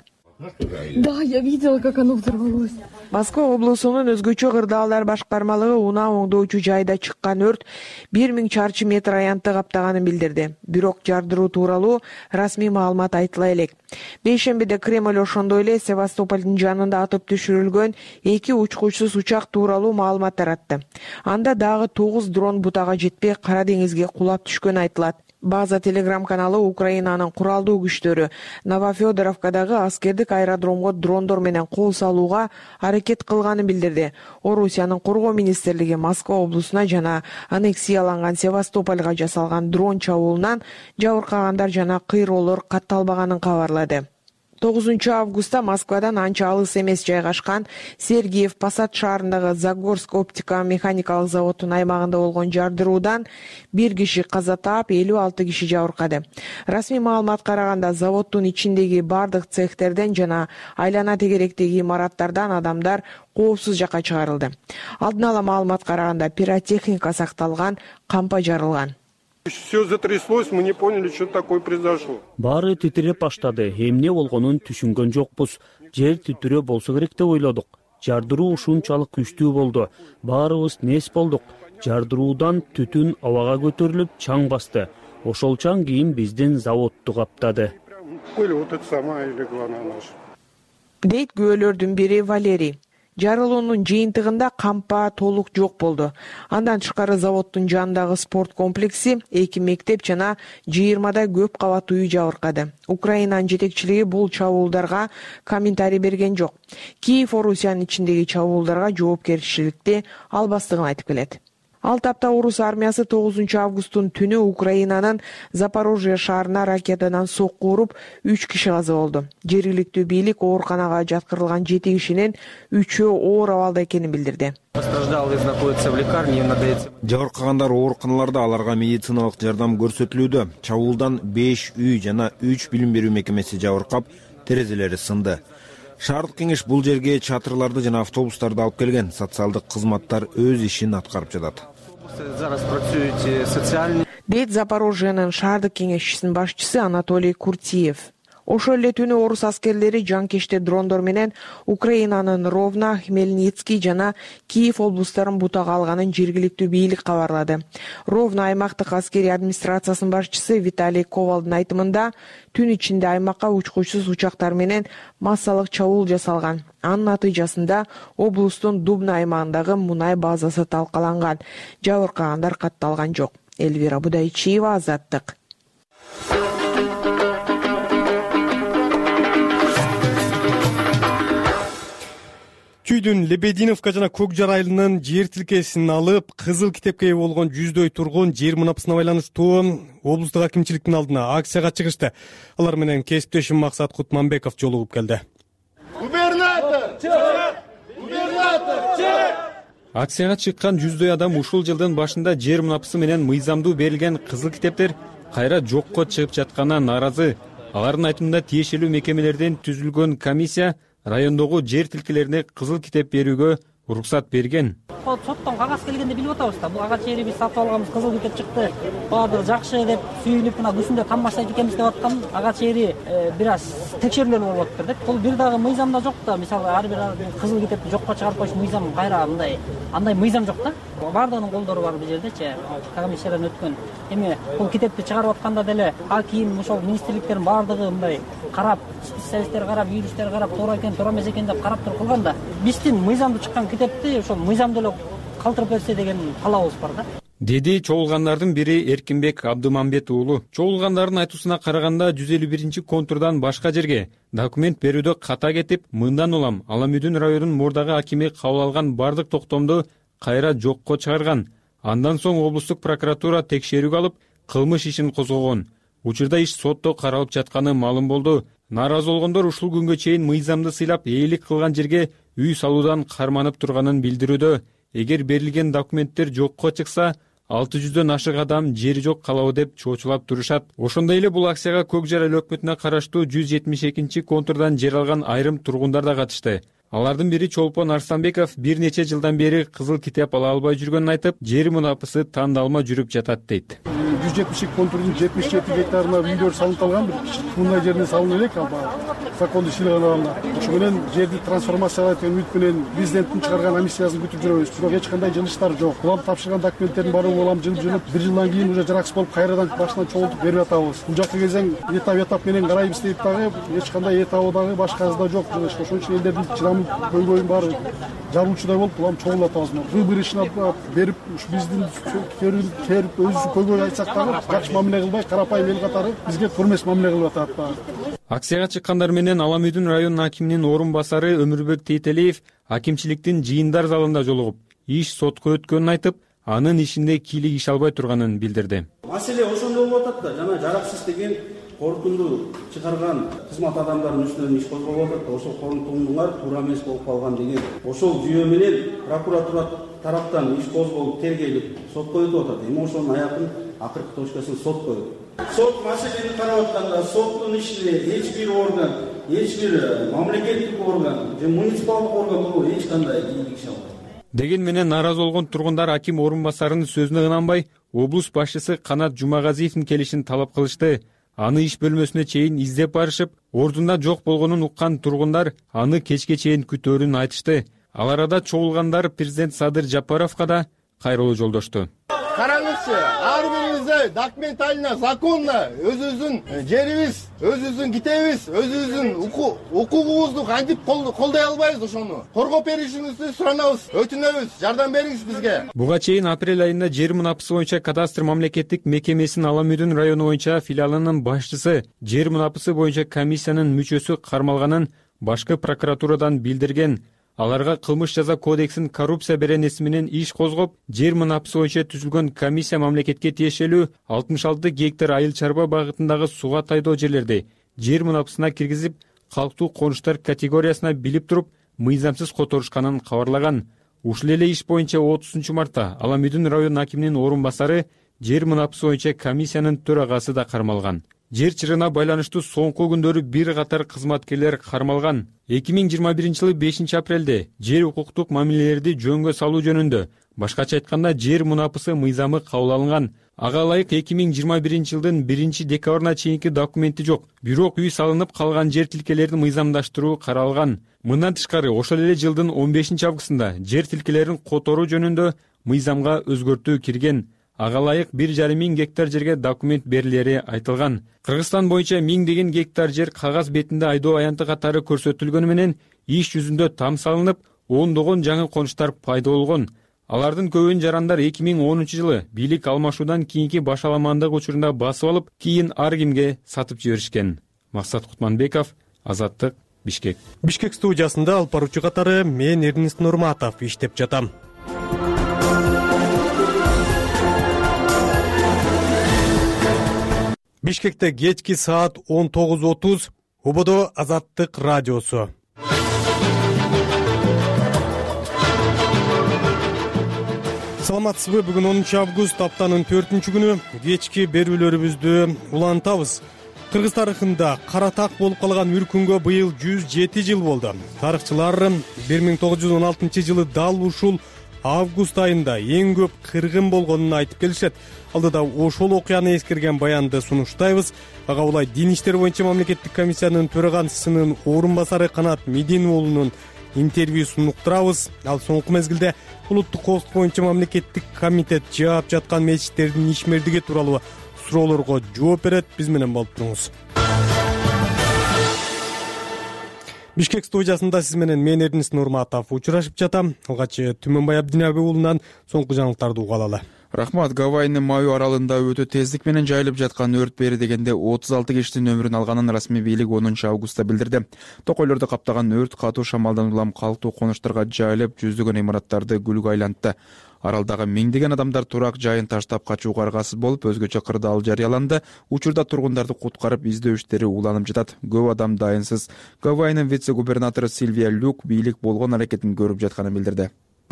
Да, я видела, как оно взорвалось. Москва облусунун өзгөчө кырдаалдар башкармалыгы унаа оңдоочу жайда чыккан өрт 1000 чарчы метр аянтты каптаганын билдирди. Бирок жардыруу тууралуу расмий маалымат айтыла элек. Бейшембиде Кремль ошондой эле Севастополдун жанында атып түшүрүлгөн 2 учкучсуз учак тууралуу маалымат таратты. Анда дагы 9 дрон бутага жетпей Кара деңизге кулап түшкөнү айтылат. База телеграм каналы Украинанын куралдуу күчтөрү Новофёдоровкадагы аскердик аэродромго дрондор менен кол салууга аракет кылганын билдирди. Орусиянын коргоо министрлиги Москва облусуна жана аннексияланган Севастопольга жасалган дрон чабуулунан жабыркагандар жана кыйроолор катталбаганын кабарлады. 9 августта Москвадан анча алыс эмес жайгашкан Сергеев Посад шаарындагы Загорск оптика механикалык заводунун аймагында болгон жардыруудан 1 киши каза таап, 56 киши жабыркады. Расмий маалыматка караганда заводдун ичиндеги бардык цехтерден жана айлана тегеректеги имараттардан адамдар коопсуз жакка чыгарылды. Алдын ала маалыматка караганда пиротехника сакталган, кампа жарылган. Все затряслось, мы не поняли, что такое произошло. Баары титиреп баштады. Эмне болгонун түшүнгөн жокпуз. Жер титирөө болсо керек деп ойлодук. Жардыруу ушунчалык күчтүү болду. Баарыбыз нес болдук. Жардыруудан түтүн абага көтөрүлүп чаң басты. Ошол чаң кийин биздин заводду каптады. Вот это самая и легла на наш. Дейт күбөлөрдүн бири Валерий. Жарылуунун жыйынтыгында кампа толук жок болду. Андан тышкары заводдун жанындагы спорт комплекси, 2 мектеп жана 20 көп кабаттуу үй жабыркады. Украинанын жетекчилиги бул чабуулдарга комментарий берген жок. Киев Орусиянын ичиндеги чабуулдарга жоопкерчиликти албастыгын айтып келет. Ал тапта орус армиясы 9 августтун түнү Украинанын Запорожье шаарына ракетадан сокку уруп 3 киши каза болду. Жергиликтүү бийлик ооруканага жаткырылган 7 кишинин 3-өө оор абалда экенин билдирди. Жабыркагандар ооруканаларда, аларга медициналык жардам көрсөтүлүүдө. Чабуулдан 5 үй жана 3 билим берүү мекемеси жабыркап, терезелери сынды. Шаардык кеңеш бул жерге чатырларды жана автобустарды алып келген. Социалдык кызматтар өз ишин аткарып жатат. Дейт Запорожьенын шаардык кеңешчисинин башчысы Анатолий Куртиев. Ошол эле түнү орус аскерлери жанкечте дрондор менен Украинанын Ровно, Хмельницкий жана Киев облустарын бутага алганын жергиликтүү бийлик кабарлады. Ровно аймактык аскерий администрациясынын башчысы Виталий Ковалдын айтымында түн ичинде аймакка учкучсуз учактар менен массалык чабуул жасалган. Анын натыйжасында облустун Дубна аймагындагы мунай базасы талкаланган. Жабыркагандар катталган жок. Элвира Будайчиева, Азаттык. Күйдүн Лебединовка жана Көк Жар айылынын жер тилкесин алып, кызыл китепке ээ болгон 100дөй тургун жер мунапасына байланыштуу облустук акимчиликтин алдына акцияга чыгышты. Алар менен кесиптешим Максат Кутманбеков жолугуп келди. Акцияга чыккан 100дөй адам ушул жылдын башында жер мунапасы менен мыйзамдуу берилген кызыл китептер кайра жокко чыгып жатканына нааразы. Алардын айтымында тиешелүү мекемелерден түзүлгөн комиссия райондогу жер тилкелерине кызыл китеп берүүгө уруксат берген. Соттон кагаз келгенде билип атабыз да. Бул ага жери биз сатып алганбыз, кызыл китеп чыкты. Баардыгы жакшы деп сүйүнүп, мына күсүндө камбаштайт экенбиз деп аткан. Ага жери бир аз текшерүүлөр болуп атыптыр деп. Бул бир дагы мыйзамда жок да. Мисалы ар бир кызыл китепти жокко чыгарып коюш мыйзам кайра андай мыйзам жок да. Баардыгынын колдору бар бул жердечи. Комиссиядан өткөн. Эми бул китепти чыгарып атканда деле аким, ошол министрликтердин баардыгы мындай карап, специалисттер карап, юристтер карап, туура экен, туура эмес экен деп карап туруп кылган да. Биздин мыйзамда чыккан китепти ошол мыйзамда эле калтырып берсе деген талабыбыз бар да. Деди чогулгандардын бири Эркинбек Абдымамбет уулу. Чогулгандардын айтуусуна караганда 151-контурдан башка жерге документ берүүдө ката кетип, мындан улам Аламүйдүн районунун мурдагы акими кабыл алган бардык токтомду кайра жокко чыгарган. Андан соң облустук прокуратура текшерүүгө алып, кылмыш ишин козгогон. Учурда иш сотто каралып жатканы маалым болду. Нааразы болгондор ушул күнгө чейин мыйзамды сыйлап ээлик кылган жерге үй салуудан карманып турганын билдирүүдө. Эгер берилген документтер жокко чыкса, 600дөн ашык адам жери жок калабы деп чоочулап турушат. Ошондой эле бул акцияга Көк Жар айыл өкмөтүнө караштуу 172-контурдан жер алган айрым тургундар да катышты. Алардын бири Чолпон Арстанбеков бир нече жылдан бери кызыл китеп ала албай жүргөнүн айтып, жер мунапасы тандалма жүрүп жатат дейт. 172-контурдун 77 гектарына үйлөр салынып алган, бир мындай жерине салына элек, законду ишине алганда. Ошо менен жерди трансформациялайт деген үмүт менен президенттин чыгарган амнистиясын күтүп жүрөбүз. Бирок эч кандай жылыштар жок. Улам тапшырган документтердин баары улам жылып, бир жылдан кийин уже жараксыз болуп, кайрадан башынан чогултуп берип атабыз. Бул жакка келсең, этап менен карайбыз дейт дагы, эч кандай этабы дагы башкасы да жок. Ошон үчүн элдердин чыдамы көйгөйүн баары жабуучудай болуп, улам чогулуп атабыз. Выбор ишин берип, биздин керип өзү көйгөй айтсак дагы жакшы мамиле кылбай, карапайым эл катары бизге турмес мамиле кылып атат. Акцияга чыккандар менен Аламүйдүн районунун акиминин орун басары Өмүрбек Тейтелиев акимчиликтин жыйындар залында жолугуп, иш сотко өткөнүн айтып, анын ишинде кийлик иш албай турганын билдирди. Маселе ошондой болуп атат да, жана жараксыз деген корутунду чыгарган кызмат адамдарынын үстүнөн иш козголуп атат да, ошол корутундулар туура эмес болуп калган деген. Ошол жүйө менен прокуратура тараптан иш козголуп, тергелип, сотко өтүп атат. Эми ошонун аягын акыркы точкасын сот коет. Сот маселени карап атканда, соттун ишине эч бир орган, эч бир мамлекеттик орган же муниципалдык орган болуп эч кандай кийлик иш албайт. Деген менен нааразы болгон тургундар аким орун басарынын сөзүнө ынанбай, облус башчысы Канат Жумагазиевдин келишин талап кылышты. Аны иш бөлмөсүнө чейин издеп барышып, ордунда жок болгонун уккан тургундар аны кечке чейин күтөөрүн айтышты. Ал арада чогулгандар президент Садыр Жапаровго да кайрылуу жолдошту. Караңызчы, ар бирибизде документально, законно өзүбүздүн жерибиз, өзүбүздүн китебиз, өзүбүздүн укугубузду кантип колдой албайбыз, ошону коргоп беришиңизди суранабыз, өтүнөбүз, жардам бериңиз бизге. Буга чейин апрель айында жер мунапасы боюнча кадастр мамлекеттик мекемесинин Аламүйдүн району боюнча филиалынын башчысы жер мунапасы боюнча комиссиянын мүчөсү кармалганын башкы прокуратурадан билдирген. Аларга кылмыш жаза кодексин коррупция беренеси менен иш козгоп, жер мунапасы боюнча түзүлгөн комиссия мамлекетке тиешелүү 66 гектар айыл чарба багытындагы суга тайдоо жерлерди жер мунапасына киргизип, калктуу конуштар категориясына билип туруп, мыйзамсыз которушканын кабарлаган. Ушул эле иш боюнча 30-мартта Аламүйдүн район акиминин орун басары жер мунапасы боюнча комиссиянын төрагасы да кармалган. Жер чырына байланыштуу соңку күндөрү бир катар кызматкерлер кармалган. 2021 жылы 5 апрелде жер укуктук мамилелерди жөнгө салуу жөнүндө, башкача айтканда жер мунапасы мыйзамы кабыл алынган. Ага ылайык 2021-жылдын 1-декабрына чейинки документи жок. Бирок үй салынып калган жер тилкелерин мыйзамдаштыруу каралган. Мындан тышкары ошол эле жылдын 15-августунда жер тилкелерин которуу жөнүндө мыйзамга өзгөртүү кирген. Ага ылайык 1,5 миң гектар жерге документ берилери айтылган. Кыргызстан боюнча миңдеген гектар жер кагаз бетинде айдоо аянты катары көрсөтүлгөнү менен иш жүзүндө там салынып, ондогон жаңы конуштар пайда болгон. Алардын көбүн жарандар 2010-жылы бийлик алмашуудан кийинки башаламандык учурунда басып алып, кийин ар кимге сатып жиберишкен. Максат Кутманбеков, Азаттык, Бишкек. Бишкек студиясында алып баруучу катары мен Эрнест Нурматов иштеп жатам. Бишкекте кечки саат 19:30, Ободо Азаттык радиосу. Саламатсызбы? Бүгүн 10 август, аптанын 4-күнү. Кечки берүүлөрүбүздү улантабыз. Кыргыз тарыхында кара так болуп калган үркүнгө быйыл 107 жыл болду. Тарыхчылар 1916-жылы дал ушул август айында эң көп кыргын болгонун айтып келишет. Алдыда ошол окуяны эскерген баянды сунуштайбыз. Ага улай Дин иштери боюнча мамлекеттик комиссиянын төрагасынын орун басары Канат Медин уулунун интервьюсун уктурабыз. Ал соңку мезгилде улуттук коопсуздук боюнча мамлекеттик комитет жаап жаткан мечиттердин ишмердиги тууралуу суроолорго жооп берет. Биз менен болуп туруңуз. Бишкек студиясында сиз менен мен Эрнест Нурматов учурашып жатам. Алгач Түмөнбай Абдинабек уулунан соңку жаңылыктарды угуп алалы. Рахмат. Гавайнын Маю аралында өтө тездик менен жайылып жаткан өрт бери дегенде 36 киштин өмүрүн алганын расмий бийлик 10 августта билдирди. Токойлорду каптаган өрт катуу шамалдан улам калктуу конуштарга жайылып, жүздөгөн имараттарды күлгө айлантты. Аралдагы миңдеген адамдар турак жайын таштап качууга аргасыз болуп, өзгөчө кырдаал жарыяланды. Учурда тургундарды куткарып издөө иштери уланып жатат. Көп адам дайынсыз. Гавайнын вице-губернатору Сильвия Люк бийлик болгон аракетин көрүп жатканын билдирди.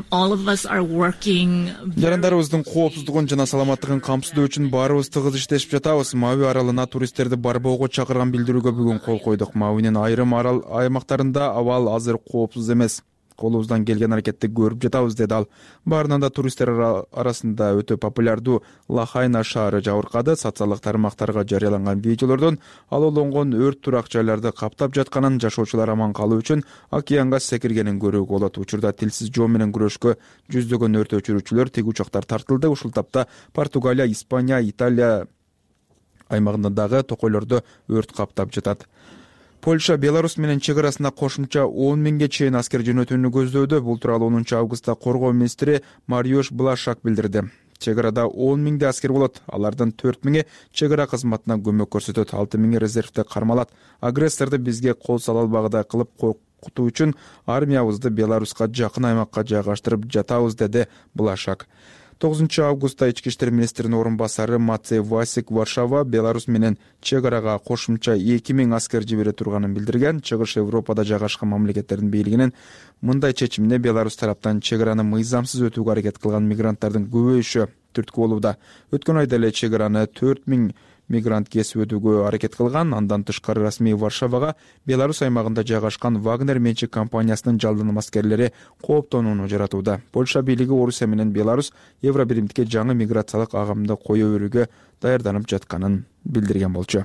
Жарандарыбыздын коопсуздугун жана саламаттыгын камсыздоо үчүн баарыбыз тыгыз иштешип жатабыз. Мауи аралына туристтерди барбоого чакырган билдирүүгө бүгүн кол койдук. Мауинин айрым арал аймактарында абал азыр коопсуз эмес. Колубуздан келген аракетти көрүп жатабыз, деди ал. Баарынан да туристтер арасында өтө популярдуу Лахайна шаары жабыркады. Социалдык тармактарга жарыяланган видеолордон алоолонгон өрт турак жайларды каптап жатканын, жашоочулар аман калуу үчүн океанга секиргенин көрүүгө болот. Учурда тилсиз жоо менен күрөшкө жүздөгөн өрт өчүрүүчүлөр, тиг учактар тартылды. Ушул тапта Португалия, Испания, Италия аймагында дагы токойлордо өрт каптап жатат. Польша Беларусь менен чек арасына кошумча 10 миңге чейин аскер жөнөтүүнү көздөөдө. Бул тууралуу 10 августта коргоо министри Мариуш Блашак билдирди. Чек арада 10 миңде аскер болот. Алардын 4 миңи чек ара кызматына көмөк көрсөтөт, 6 миңи резервде кармалат. Агрессорду бизге кол сала албагыдай кылып коркутуу үчүн армиябызды Беларуска жакын аймакка жайгаштырып жатабыз, деди Блашак. 9 августта ички иштер министринин орун басары Мацей Васик Варшава Беларусь менен чек арага кошумча 2000 аскер жибере турганын билдирген. Чыгыш Европада жайгашкан мамлекеттердин бийлигинин мындай чечимине Беларусь тараптан чек араны мыйзамсыз өтүүгө аракет кылган мигранттардын көбөйүшү түрткү болууда. Өткөн айда эле чек араны 4000 мигрант кесип өтүүгө аракет кылган. Андан тышкары расмий Варшавага Беларусь аймагында жайгашкан Вагнер менчик компаниясынын жалдыным аскерлери кооптонууну жаратууда. Польша бийлиги Орусия менен Беларусь Евробиримдикке жаңы миграциялык агымды коюу өрүүгө даярданып жатканын билдирген болчу.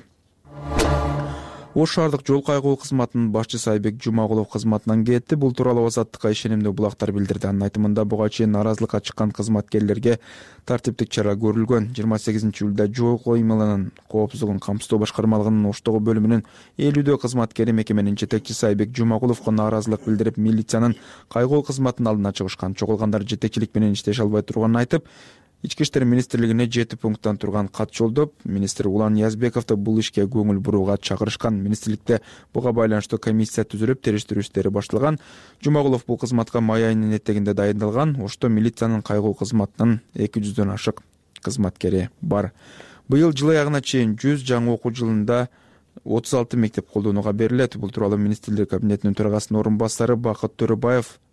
Ош шаардык жол кайгоо кызматынын башчысы Айбек Жумагулов кызматынан кетти. Бул тууралуу Азаттыкка ишенимдүү булактар билдирди. Анын айтымында буга чейин наразылыкка чыккан кызматкерлерге тартиптик чара көрүлгөн. 28-июлда жол коймаларынын коопсуздугун камсыздоо башкармалыгынын Оштогу бөлүмүнүн 50 кызматкери мекеменин жетекчиси Айбек Жумагуловго наразылык билдирип, милициянын кайгоо кызматынын алдына чыгышкан. Чогулгандар жетекчилик менен иштеше албай турганын айтып, Ички иштер министрлигине 7 пункттан турган кат жолдоп, министр Улан Язбековду бул ишке көңүл бурууга чакырышкан. Министрликте буга байланыштуу комиссия түзүлүп, териштирүү иштери башталган. Жумагулов бул кызматка май айынын этегинде дайындалган. Ошто милициянын кайгоо кызматынын 200дөн ашык кызматкери бар. Быйыл жыл аягына чейин 100 жаңы окуу жылында 36 мектеп колдонууга берилет. Бул тууралуу министрлер кабинетинин төрагасынын орун басары Бакыт Төрөбаев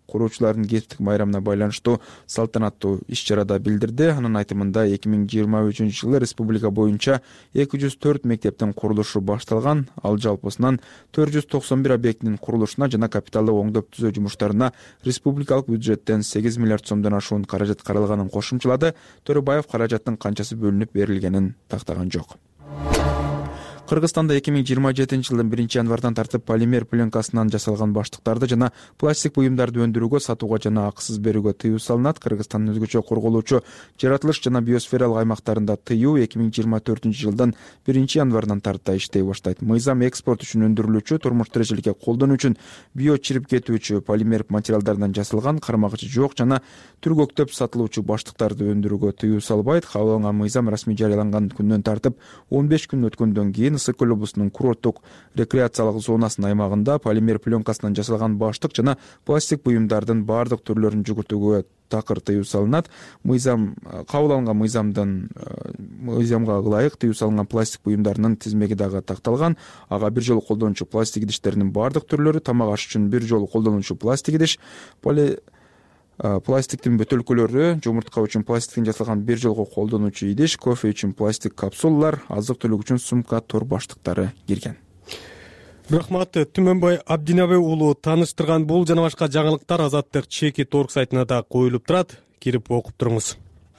куруучулардын кесиптик майрамына байланыштуу салтанаттуу иш-чарада билдирди. Анын айтымында 2023-жылы республика боюнча 204 мектептин курулушу башталган. Ал жалпысынан 491 объектинин курулушуна жана капиталдык оңдоп түзөө жумуштарына республикалык бюджеттен 8 миллиард сомдон ашуун каражат каралганын кошумчалады. Төрөбаев каражаттын канчасы бөлүнүп берилгенин тактаган жок. Кыргызстанда 2027-жылдын 1-январдан тартып полимер пленкасынан жасалган баштыктарды жана пластик буюмдарды өндүрүүгө, сатууга жана акысыз берүүгө тыюу салынат. Кыргызстандын өзгөчө корголуучу жаратылыш жана биосфералык аймактарында тыюу 2024-жылдын 1-январынан тарта иштей баштайт. Мыйзам экспорт үчүн өндүрүлүүчү, турмуш тиричиликке колдонуу үчүн био чирип кетүүчү полимер материалдардан жасалган, кармагычы жок жана түргөктөп сатылуучу баштыктарды өндүрүүгө тыюу салбайт. Кабыл алынган мыйзам расмий жарыяланган күндөн тартып 15 күн өткөндөн кийин Ысык көл облусунун курорттук рекреациялык зонасынын аймагында полимер пленкасынан жасалган баштык жана пластик буюмдардын баардык түрлөрүн жүгүртүүгө такыр тыюу салынат. Кабыл алынган мыйзамга ылайык тыюу салынган пластик буюмдарынын тизмеги дагы такталган. Ага бир жолу колдонуучу пластик идиштеринин баардык түрлөрү, тамак аш үчүн бир жолу колдонуучу пластик идиш, пластиктин бөтөлкөлөрү, жумуртка үчүн пластиктен жасалган бир жолго колдонуучу идиш, кофе үчүн пластик капсулалар, азык-түлүк үчүн сумка, тор баштыктары кирген. Рахмат, Түмөнбай Абдинабай уулу тааныштырган бул жана башка жаңылыктар Азаттык чеки торг сайтына да коюлуп турат. Кирип окуп туруңуз.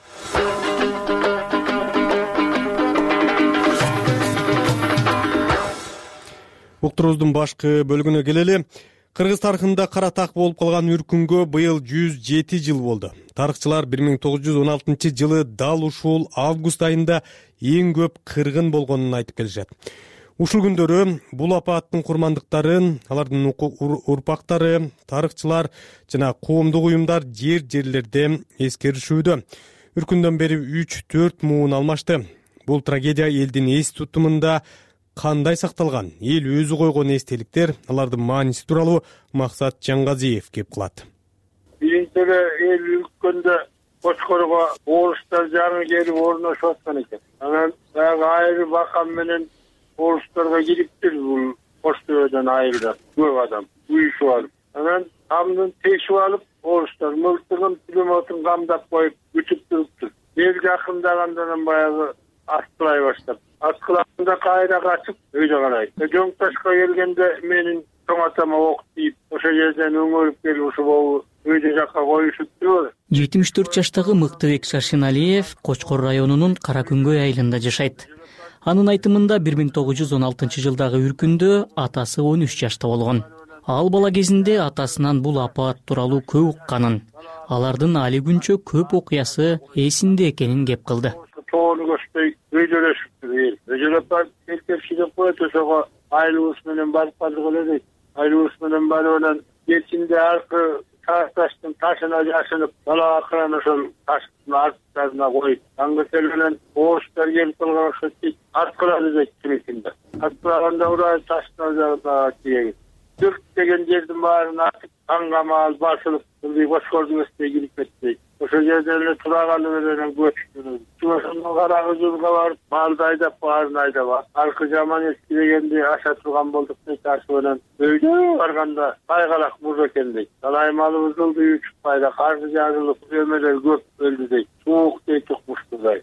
Уктуруубуздун башкы бөлүгүнө келели. Кыргыз тарыхында кара так болуп калган үркүнгө быйыл 107 жыл болду. Тарыхчылар 1916-жылы дал ушул август айында эң көп кыргын болгонун айтып келишет. Ушул күндөрү бул апааттын курмандыктарын, алардын урпактары, тарыхчылар жана коомдук уюмдар жерлерде эскеришүүдө. Үркүндөн бери 3-4 муун алмашты. Бул трагедия элдин эс тутумунда кандай сакталган? Эл өзү койгон эстеликтер, алардын мааниси тууралуу Максат Жаңгазиев кеп кылат. Биринчи эл үлкөндө Кочкорго орустар жаңы келип орношуп аткан экен. Анан дагы айры бакам менен орустарга кириптир, бул Коч төбөдөн айрылат көп адам уюшуп алып. Анан камдын тешип алып, орустар мылтыгын, пулеметин камдап коюп күтүп туруптур. Эл жакындагандан баягы аткылай баштап. Аткылаганда кайра качып өйдө карайт. Жоң ташка келгенде менин чоң атама ок тийип, ошо жерден өңөрүп келип ушул өйдө жакка коюшупту. 74 жаштагы Мыктыбек Шаршеналиев Кочкор районунун Каракүнгөй айылында жашайт. Анын айтымында 1916-жылдагы үркүндө атасы 13 жашта болгон. Ал бала кезинде атасынан бул апаат тууралуу көп укканын, алардын али күнчө көп окуясы эсинде экенин кеп кылды. Тоону көчпөй өйдөлөшүптүр эл. Өйдөлөп келип коет, ошого айылыбыз менен барып калдык эле дейт. Айылыбыз менен барып анан кечинде аркы таштын ташына жашынып, далага кыран ошол таштын арттарына коюп, аңгытел менен орустар келип калган окшойт дейт. Арткылады дейт кимисинде. Арткылаганда урай таштын жагына тийген. Түрк деген жердин баарын атып, канга маал басылып, Кочкордун үстүнө кирип кетти. Ошол жерден эле тура калып эле көчтү. Ошондон Карагызылга барып, малды айдап, баарын айдап, аркы жаман эски дегенди аша турган болдук дейт. Ашы менен өйдө барганда кайгалак буз экен дейт. Талай малыбыз ылдый үчүп кайда, карды жарылып, өмөлөр көп өлдү дейт. Суук дейт укмуштудай.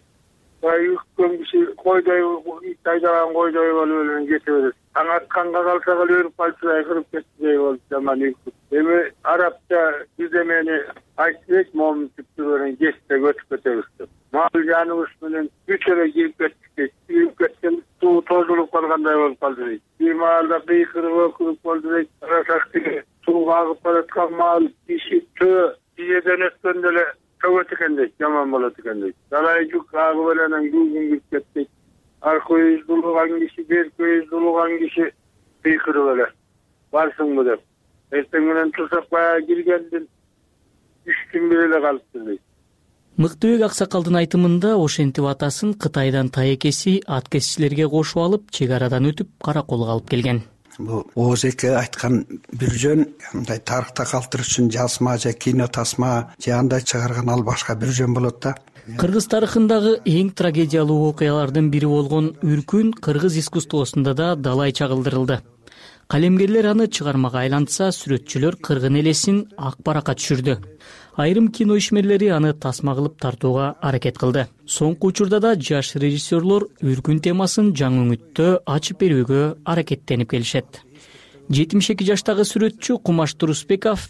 Үккөн киши койдой, ит айдаган койдой болуп эле кете берет. Таң атканга калса өлүп калчудай кырып кетти болуп жаман үкүп. Эми арабча биземени айтып, момун түптөрүн кесте көчүп кетебиз деп. Мал жаныбыз менен үч эле кирип кеттик. Кирип кеткен суу тозулуп калгандай болуп калды дейт. Бир маалда кыйкырып өкүнүп болду дейт. Арасакты сууга агып бараткан мал киши тиеден өткөндө эле чөгөт экен дейт, жаман болот экен дейт. Далай жүк агып эле анан күлгүн кирип кетти. Аркы өз дулуган киши, берки өз дулуган киши кыйкырып эле барсыңбы деп. Эртең менен турсак баягы киргендин 3 күн эле калыптыр дейт. Мыктыбек аксакалдын айтымында ошентип атасын Кытайдан таекеси ат кесчилерге кошуп алып, чек арадан өтүп караколго алып келген. Бул Оозеке айткан бир жөн, мындай тарыхта калтырыш үчүн жазма же кино тасма же андай чыгарган ал башка бир жөн болот да. Кыргыз тарыхындагы эң трагедиялуу окуялардын бири болгон үркүн кыргыз искусствосунда да далай чагылдырылды. Калемгерлер аны чыгармага айлантса, сүрөтчүлөр кыргын элесин ак баракка түшүрдү. Айрым кино ишмерлери аны тасма кылып тартууга аракет кылды. Соңку учурда да жаш режиссерлор үркүн темасын жаңы үңүттө ачып берүүгө аракеттенип келишет. 72 жаштагы сүрөтчү Кумаш Турусбеков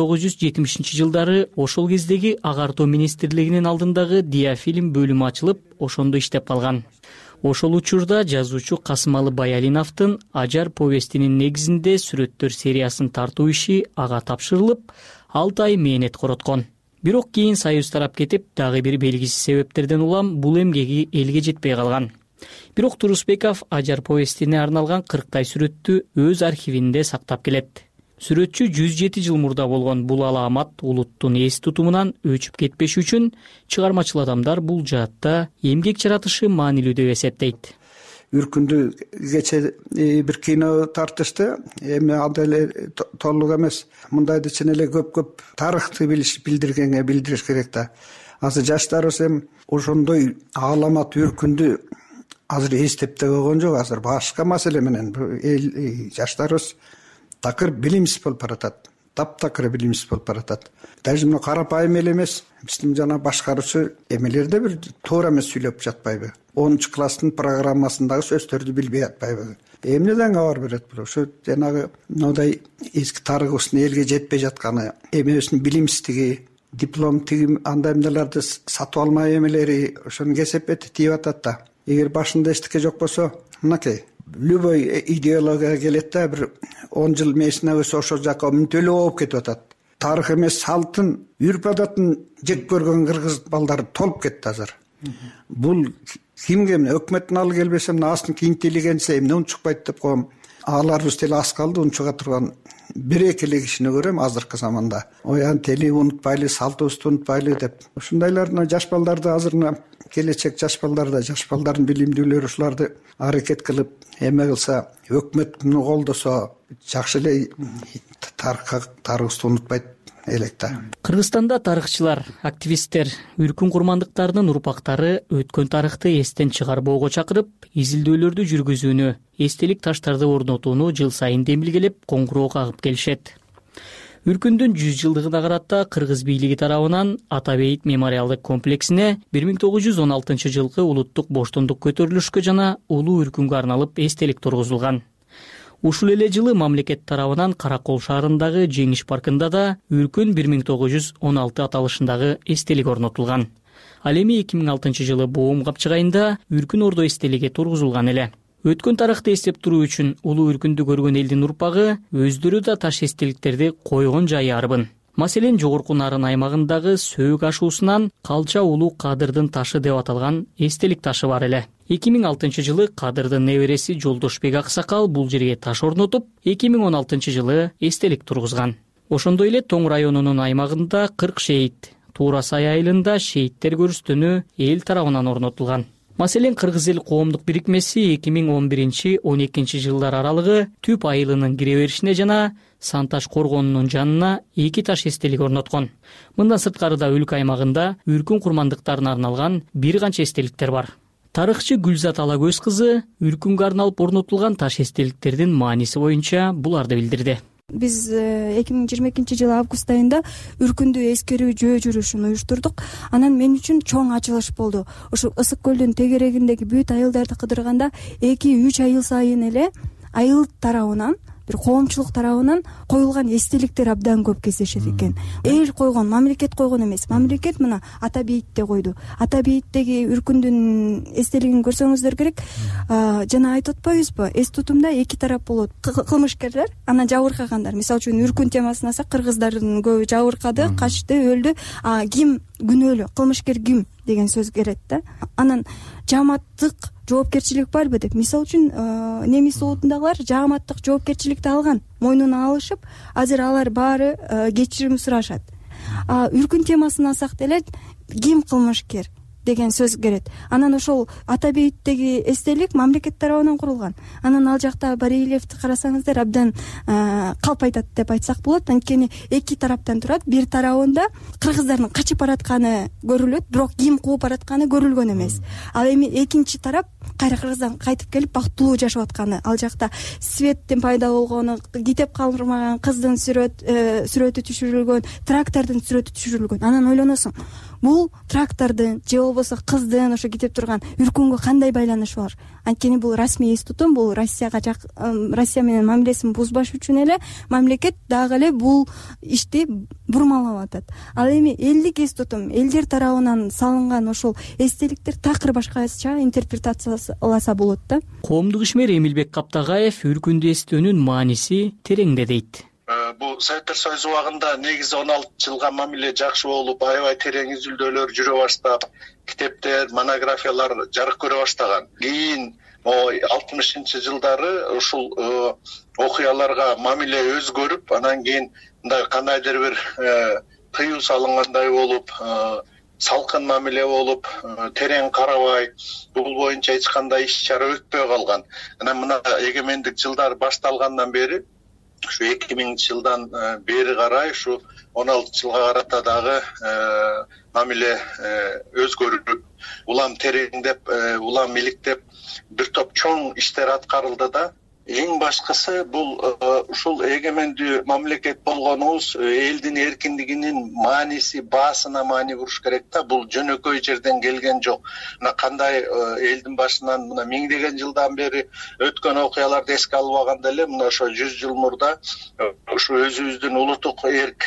1970 жылдары ошол кездеги агартуу министрлигинин алдындагы диафильм бөлүмү ачылып, ошондо иштеп калган. Ошол учурда жазуучу Касымалы Баялиновдун Ажар повестинин негизинде сүрөттөр сериясын тартуу иши ага тапшырылып, 6 ай мээнет короткон. Бирок кийин Союз тарап кетип, дагы бир белгисиз себептерден улам бул эмгеги элге жетпей калган. Бирок Турусбеков Ажар повестине арналган 40 сүрөттү өз архивинде сактап келет. Сүрөтчү 107 жыл мурда болгон бул алаамат улуттун эс тутумунан өчүп кетпеш үчүн чыгармачыл адамдар бул жаатта эмгек жаратышы маанилүү деп эсептейт. Үркүндү кече бир кино тартышты. Эми андай эле толук эмес. Мындайды чын эле көп тарыхты билдириш керек да. Азыр жаштарыбыз эми ошондой аламат үркүндү азыр эстеп да койгон жок. Азыр башка маселе менен жаштарыбыз такыр билимсиз болуп баратат. Таптакыр билимсиз болуп баратат. Даже мына карапайым эле эмес. Биздин жана башкаруучу эмелерде бир туура эмес сүйлөп жатпайбы? 10 класстын программасындагы сөздөрдү билбей атпайбы? Эмнеден кабар берет бул? Ошо жанагы мындай эски тарыхыбыздын элге жетпей жатканы, эмебиздин билимсиздиги, диплом тиги андай эмнелерди сатып алмай эмелери ошону кесепети тийип атат да. Эгер башында эчтеке жок болсо, мынакей любой идеология келет да, бир 10 жыл месине өсө ошол жака мүнтөлүү болуп кетип атат. Тарых эмес, салтын, үрп адатын жек көргөн кыргыз балдары толуп кетти азыр. Бул кимге, өкмөттүн алы келбесе, мына астыңкы интеллигенция эмне унчукпайт деп коем. Аларыбыз деле аз калды унчуга турган бир-эки эле кишини көрөм азыркы заманда. Оян тели унутпайлы, салтыбызды унутпайлы деп. Ушундайлар жаш балдарды азыр келечек жаш балдардын билимдүүлөрү ушуларды аракет кылып эме кылса, өкмөт муну колдосо жакшы эле тарыхыбызды унутпайт элек да. Кыргызстанда тарыхчылар, активисттер, үркүн курмандыктарынын урпактары өткөн тарыхты эстен чыгарбоого чакырып, изилдөөлөрдү жүргүзүүнү, эстелик таштарды орнотууну жыл сайын демилгелеп, коңгуроо кагып келишет. Үркүндүн 100 жылдыгына карата Кыргыз бийлиги тарабынан Ата Бейит мемориалдык комплексине 1916 жылкы улуттук боштондук көтөрүлүшкө жана улуу үркүнгө арналып эстелик тургузулган. Ушул эле жылы мамлекет тарабынан Каракол шаарындагы Жеңиш паркында да үркүн 1916 аталышындагы эстелик орнотулган. Ал эми 2006 жылы Боом капчыгайында үркүн ордо эстелиги тургузулган эле. Өткөн тарыхты эстеп туруу үчүн улуу үркүндү көргөн элдин урпагы өздөрү да таш эстеликтерди койгон жайы арбын. Маселен, жогорку Нарын аймагындагы Сөөк ашуусунан Калча улуу Кадырдын ташы деп аталган эстелик ташы бар эле. 2006 жылы Кадырдын небереси Жолдошбек Аксакал бул жерге таш орнотуп, 2016 жылы эстелик тургузган. Ошондой эле Тоң районунун аймагында 40 шейит, Туура Сай айылында шейиттер көрүстөнү эл тарабынан орнотулган. Маселен, Кыргыз эл коомдук бирикмеси 2011-12 жылдар аралыгы Түп айылынын кире беришине жана Санташ коргонунун жанына 2 таш эстелик орноткон. Мындан сырткары да өлкө аймагында үркүн курмандыктарына арналган бир канча эстеликтер бар. Тарыхчы Гүлзат Алагөз кызы үркүнгө арналып орнотулган таш эстеликтердин мааниси боюнча буларды билдирди. Биз 2022 жылы август айында үркүндү эскерүү жөө жүрүшүн уюштурдук. Анан мен үчүн чоң ачылыш болду. Ошо Ысык көлдүн тегерегиндеги бүт айылдарды кыдырганда 2-3 айыл сайын эле айыл тарабынан, бир коомчулук тарабынан коюлган эстеликтер абдан көп кездешет экен. Эл койгон, мамлекет койгон эмес. Мамлекет мына Ата Бейитте койду. Ата Бейиттеги үркүндүн эстелигин көрсөңүздөр керек. Жана айтып атпайбызбы? Эс тутумда 2 тарап болот. Кылмышкерлер, анан жабыркагандар. Мисалы үчүн үркүн темасын алсак, кыргыздардын көбү жабыркады, качты, өлдү. Ким күнөөлүү? Кылмышкер ким деген сөз келет да. Анан жааматтык жоопкерчилик барбы деп. Мисалы үчүн Немис улутундагылар жааматтык жоопкерчиликти алган, мойнуна алышып, азыр алар баары кечирим сурашат. Үркүн темасын алсак деле ким кылмышкер? деген сөз кирет. Анан ошол ата бейиттеги эстелик мамлекет тарабынан курулган. Анан ал жакта Барилевди карасаңыздар абдан калп айтат деп айтсак болот. Анткени эки тараптан турат. Бир тарабында кыргыздардын качып баратканы көрүлөт, бирок ким кууп баратканы көрүлгөн эмес. Ал эми экинчи тарап кайра кыргыздан кайтып келип бактылуу жашап атканы. Ал жакта светтин пайда болгону, китеп калдырмаган кыздын сүрөтү түшүрүлгөн, трактордун сүрөтү түшүрүлгөн. Анан ойлоносуң, бул трактордун же болбосо кыздын ошо кетип турган Үркүнгө кандай байланышы бар? Анткени бул расмий эс тутум, бул Россия менен мамилесин бузбаш үчүн эле мамлекет дагы эле бул ишти бурмалап атат. Ал эми элдик эс тутум, элдер тарабынан салынган ошол эстеликтер такыр башкача интерпретацияласа болот да. Коомдук ишмер Эмилбек Каптагаев Үркүндү эстөөнүн мааниси тереңде дейт. Бул Советтер Союзу убагында негизи 16 жылга мамиле жакшы болуп, аябай терең изилдөөлөр жүрө баштап, китептер, монографиялар жарык көрө баштаган. Кийин 60-жылдары ушул окуяларга мамиле өзгөрүп, анан кийин мындай кандайдыр бир тыюу салынгандай болуп, салкын мамиле болуп, терең карабай, бул боюнча эч кандай иш чара өтпөй калган. Анан мына эгемендик жылдар башталгандан бери ушу 2000-жылдан бери карай ушу 16 жылга карата дагы мамиле өзгөрүп, улам тереңдеп, улам иликтеп бир топ чоң иштер аткарылды да. Эң башкысы бул ушул эгемендүү мамлекет болгонубуз элдин эркиндигинин мааниси, баасына маани буруш керек да. Бул жөнөкөй жерден келген жок. Мына кандай элдин башынан мына миңдеген жылдан бери өткөн окуяларды эске албаганда эле мына ошо 100 жыл мурда ушу өзүбүздүн улуттук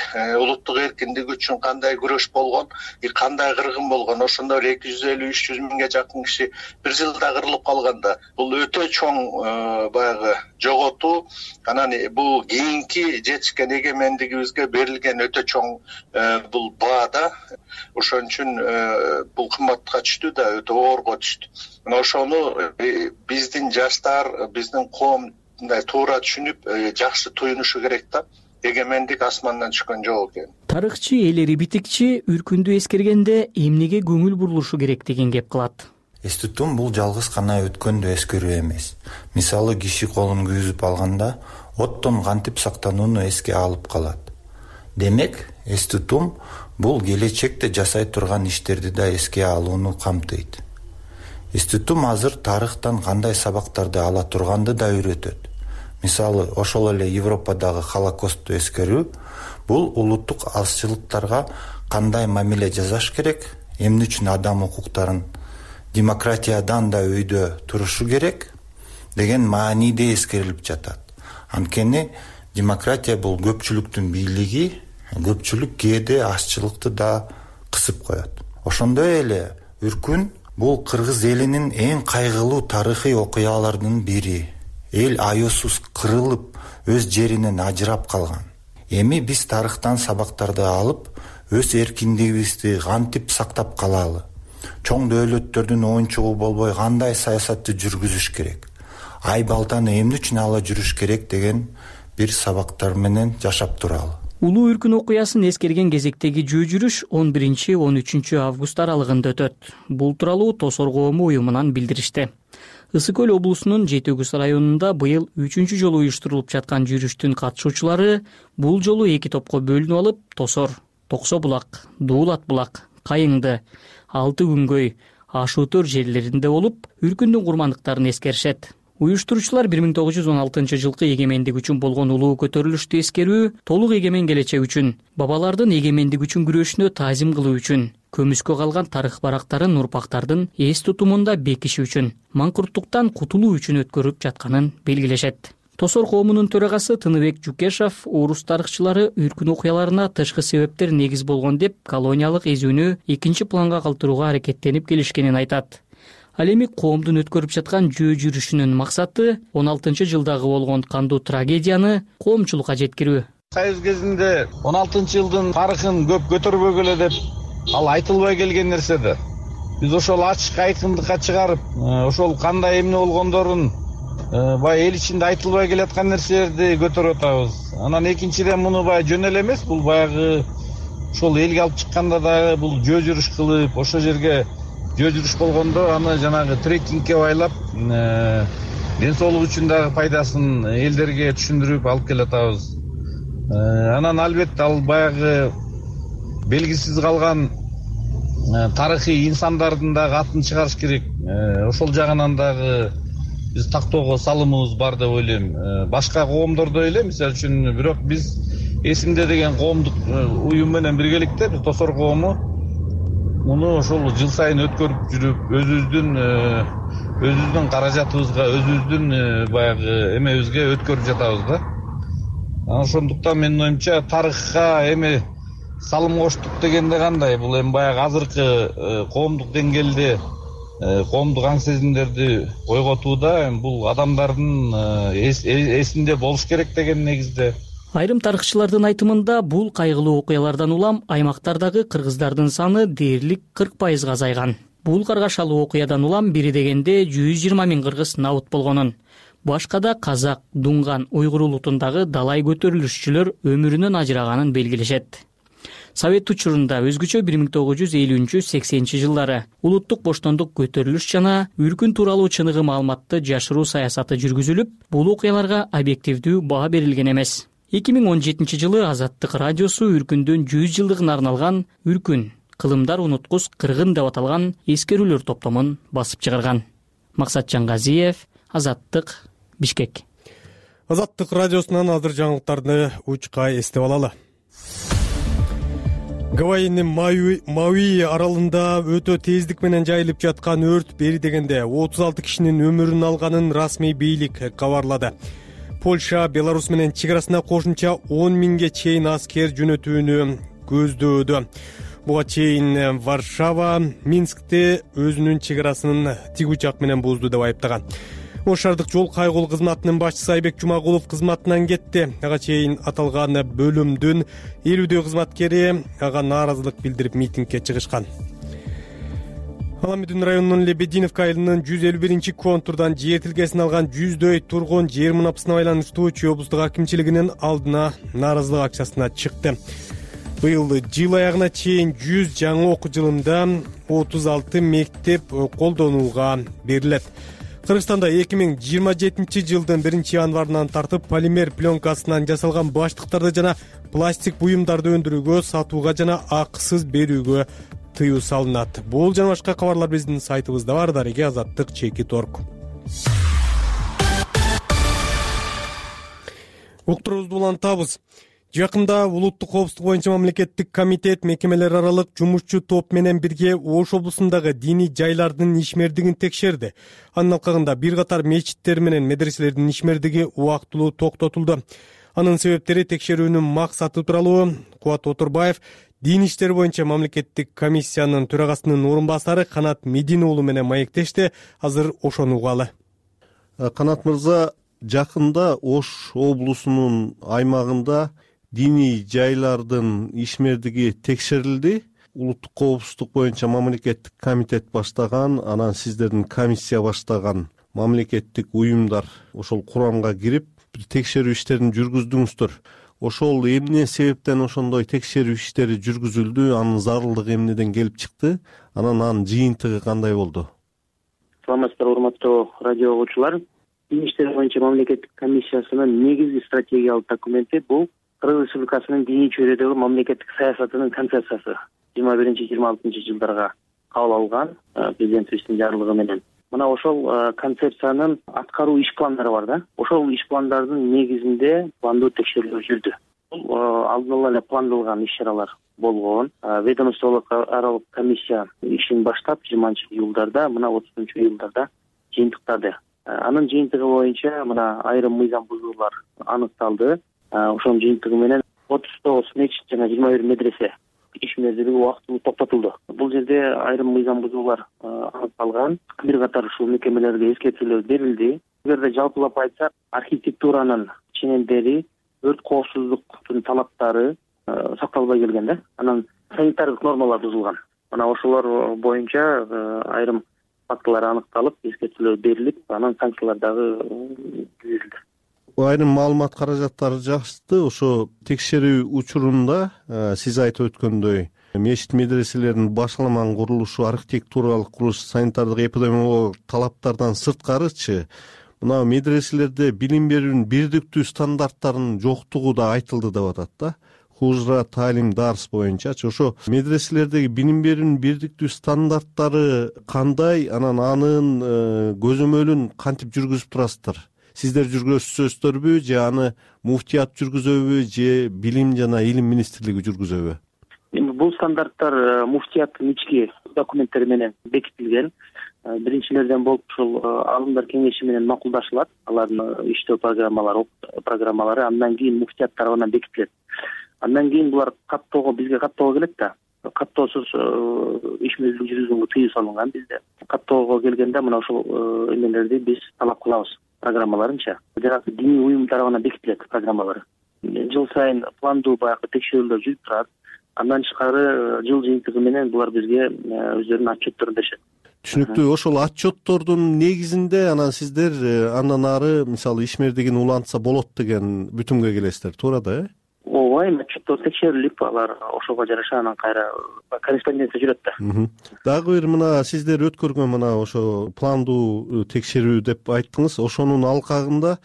эркиндик үчүн кандай күрөш болгон, кандай кыргын болгон. Ошондо 250-300 миңге жакын киши бир жылда кырылып калганда, бул өтө чоң баягы жоготуу. Анан бул кийинки жетишкен эгемендигибизге берилген өтө чоң бул баа да. Ошон үчүн бул кымбатка түштү да, өтө оорго түштү. Мына ошону биздин жаштар, биздин коом мындай туура түшүнүп, жакшы туюнушу керек да. Эгемендик асмандан түшкөн жок экен. Тарыхчы Элери Битикчи Үркүндү эскергенде эмнеге көңүл бурулушу керек деген кеп кылат. Эс тутум бул жалгыз гана өткөндү эскерүү эмес. Мисалы киши колун күйүзүп алганда оттон кантип сактанууну эске алып калат. Демек, эс тутум бул келечекте жасай турган иштерди да эске алууну камтыйт. Эс тутум азыр тарыхтан кандай сабактарды ала турганды да үйрөтөт. Мисалы, ошол эле Европадагы Холокосту эскерүү бул улуттук азчылыктарга кандай мамиле жасаш керек, эмне үчүн адам укуктарын демократиядан да өйдө турушу керек деген мааниде эскерилип жатат. Анткени демократия бул көпчүлүктүн бийлиги, көпчүлүк кээде азчылыкты да кысып коет. Ошондой эле Үркүн бул кыргыз элинин эң кайгылуу тарыхый окуяларынын бири. Эл аюусуз кырылып, өз жеринен ажырап калган. Эми биз тарыхтан сабактарды алып, өз эркиндигибизди кантип сактап калалы? Чоң дөөлөттөрдүн оюнчугу болбой кандай саясатты жүргүзүш керек? Ай балтаны эмне үчүн ала жүрүш керек деген бир сабактар менен жашап туралы. Улуу Үркүн окуясын эскерген кезектеги жөө жүрүш 11-13 август аралыгында өтөт. Бул тууралуу Тосор коому уюмунан билдиришти. Ысык Көл облусунун Жети Үгүз районунда быйыл 3-чү жолу уюштурулуп жаткан жүрүштүн катышуучулары бул жолу 2 топко бөлүнүп алып, Тосор, Токсо булак, Дуулат булак, Кайыңды, Алты Күнгөй, Ашуутөр жерлеринде болуп, Үркүндүн курмандыктарын эскеришет. Уюштуруучулар 1916 жылкы эгемендик үчүн болгон улуу көтөрүлүштү эскерүү, толук эгемен келечек үчүн, бабалардын эгемендик үчүн күрөшүнө таазим кылуу үчүн, көмүскө калган тарых барактарын урпактардын эс тутумунда бекиши үчүн, маңкурттуктан кутулуу үчүн өткөрүп жатканын белгилешет. Тосор коомунун төрагасы Тыныбек Жукешов орус тарыхчылары Үркүн окуяларына тышкы себептер негиз болгон деп колониялык эзүүнү экинчи планга калтырууга аракеттенип келишкенин айтат. Ал эми коомдун өткөрүп жаткан жөө жүрүшүнүн максаты 16 жылдагы болгон кандуу трагедияны коомчулукка жеткирүү. Союз кезинде 16 жылдын тарыхын көп көтөрбөгөлө деп ал айтылбай келген нерседи. Биз ошол ачык айкындыкка чыгарып, ошол кандай эмне болгондорун бай эл ичинде айтылбай келаткан нерселерди көтөрүп атабыз. Анан экинчиден муну бай жөн эле эмес, бул баягы ошол элге алып чыкканда дагы бул жөө жүрүш кылып, ошол жерге жөө жүрүш болгондо аны жанагы трекингке байлап ден соолук үчүн дагы пайдасын элдерге түшүндүрүп алып келатабыз. Анан албетте ал баягы белгисиз калган тарыхый инсандардын дагы атын чыгарыш керек. Ошол жагынан дагы биз тактоого салымыбыз бар деп ойлойм. Башка коомдордо эле, мисалы үчүн, бирок биз эсимде деген коомдук уюм менен биргеликте, бир тосор коому муну ошол жыл сайын өткөрүп жүрүп, өзүбүздүн каражатыбызга, өзүбүздүн баягы эмебизге өткөрүп жатабыз да. Ошондуктан менин оюмча тарыхка эми салым коштук дегенде кандай? Бул эми баягы азыркы коомдук деңгээлде коомдук аң сезимдерди ойготууда бул адамдардын эсинде болуш керек деген негизде. Айрым тарыхчылардын айтымында бул кайгылуу окуялардан улам аймактардагы кыргыздардын саны дээрлик 40% азайган. Бул каргашалуу окуядан улам бири дегенде 120 000 кыргыз набыт болгонун. Башкада казак, дунган, уйгур улутундагы далай көтөрүлүшчүлөр өмүрүнөн ажыраганын белгилешет. Совет учурунда өзгөчө 1950-80 жылдары улуттук боштондук көтөрүлүш жана үркүн тууралуу чыныгы маалыматты жашыруу саясаты жүргүзүлүп, бул окуяларга объективдүү баа берилген эмес. 2017 жылы Азаттык радиосу үркүндүн 100 жылдыгына арналган «Үркүн, кылымдар унуткус кыргын» деп аталган эскерүүлөр топтомун басып чыгарган. Максат Жангазиев, Азаттык, Бишкек. Азаттык радиосунан азыр жаңылыктарды учка эстеп алалы. Гавайинин Мауи аралында өтө тездик менен жайылып жаткан өрт бери дегенде 36 кишинин өмүрүн алганын расмий бийлик кабарлады. Польша Беларусь менен чегарасына кошумча 10 000ге чейин аскер жөнөтүүнү көздөөдө. Буга чейин Варшава Минскте өзүнүн чегарасын тигучак менен бузду деп айыптаган. Ош шаардык жол кайгыл кызматынын башчысы Айбек Жумагулов кызматынан кетти. Ага чейин аталган бөлүмдүн 50 кызматкери ага нааразылык билдирип митингге чыгышкан. Аламедин районунун Лебединовка айылынын 151 контурдан жер тилкесин алган 100дөй тургун жер мунапасына байланыштуу Чүй облустук акимчилигинин алдына нааразылык акчасына чыкты. Быйыл жыл аягына чейин 100 жаңы окуу жылында 36 мектеп колдонууга берилет. Кыргызстанда 2027 жылдын 1 январынан тартып полимер пленкасынан жасалган баштыктарды жана пластик буюмдарды өндүрүүгө, сатууга жана акысыз берүүгө тыюу салынат. Бул жана башка кабарлар биздин сайтыбызда бар. Дареге Азаттык.org. Уктуруубузду улантабыз. Жакында улуттук коопсуздук боюнча мамлекеттик комитет мекемелер аралык жумушчу топ менен бирге Ош облусундагы диний жайлардын ишмердигин текшерди. Анын алкагында бир катар мечиттер менен медреселердин ишмердиги убактылуу токтотулду. Анын себептери текшерүүнүн максаты тууралуу Кубат Отурбаев Дин иштери боюнча мамлекеттик комиссиянын төрагасынын орун басары Канат Медин уулу менен маектешти. Азыр ошону угалы. Канат мырза, жакында Ош облусунун аймагында диний жайлардын ишмердиги текшерилди. Улуттук коопсуздук боюнча мамлекеттик комитет баштаган, анан сиздердин комиссия баштаган мамлекеттик уюмдар ошол курамга кирип текшерүү иштерин жүргүздүңүздөр. Ошол эмне себептен ошондой текшерүү иштери жүргүзүлдү, анын зарылдыгы эмнеден келип чыкты, анын жыйынтыгы кандай болду? Саламатсыздар, урматтуу радио угуучулар. Дин иштери боюнча мамлекеттик комиссиясынын негизги стратегиялык документи бул Кыргыз Республикасынын диний чөйрөдөгү мамлекеттик саясатынын концепциясы 21-26 жылдарга кабыл алган президентибиздин жарлыгы менен. Мына ошол концепциянын аткаруу иш пландары бар да. Ошол иш пландардын негизинде пландуу текшерүүлөр жүрдү. Бул алдын ала эле пландалган иш-чаралар болгон. Ведомстволук аралык комиссия ишин баштап 20-июлдарда, мына 30-июлдарда жыйынтыктады. Анын жыйынтыгы боюнча мына айрым мыйзам бузуулар аныкталды. Ошонун жыйынтыгы менен 39 мечит жана 21 медресе ишмердиги убактылуу токтотулду. Бул жерде айрым мыйзам бузуулар аныкталган. Бир катар ушул мекемелерге эскертүүлөр берилди. Эгерде жалпылап айтсак, архитектуранын ченемдери, өрт коопсуздуктун талаптары сакталбай келген да. Анан санитардык нормалар бузулган. Мына ошолор боюнча айрым фактылар аныкталып, эскертүүлөр берилип, анан санкциялар дагы жүргүзүлдү. Айрым маалымат каражаттары жашты. Ошо текшерүү учурунда сиз айтып өткөндөй мечит медреселеринин башаламан курулушу, архитектуралык курулуш, санитардык эпидемиологиялык талаптардан сырткарычы мына медреселерде билим берүүнүн бирдиктүү стандарттарынын жоктугу да айтылды деп атат да. Хужра, таалим, дарс боюнчачы ошо медреселердеги билим берүүнүн бирдиктүү стандарттары кандай, анан анын көзөмөлүн кантип жүргүзүп турасыздар? Сиздер жүргүзөсүздөрбү же аны муфтият жүргүзөбү же билим жана илим министрлиги жүргүзөбү? Бул стандарттар муфтияттын ички документтери менен бекитилген. Биринчилерден болуп ушул алымдар кеңеши менен макулдашылат. Алардын иштөө программалары андан кийин муфтият тарабынан бекитилет. Андан кийин булар бизге каттоого келет да. Каттоосуз иш менен жүргүзгөнгө тыюу салынган бизде. Каттоого келгенде мына ушул эмелерди биз талап кылабыз, программаларынча. Жанагы диний уюм тарабынан бекитилет программалары. Жыл сайын пландуу баягы текшерүүлөр жүрүп турат. Андан тышкары жыл жыйынтыгы менен булар бизге өздөрүнүн отчетторун беришет. Түшүнүктүү. Ошол отчеттордун негизинде анан сиздер андан ары мисалы ишмердигин улантса болот деген бүтүмгө келесиздер, туура да, э? Ооба, отчеттор текшерилип, алар ошого жараша анан кайра корреспонденция жүрөт да. Дагы бир мына сиздер өткөргөн мына ошо пландуу текшерүү деп айттыңыз. Ошонун алкагында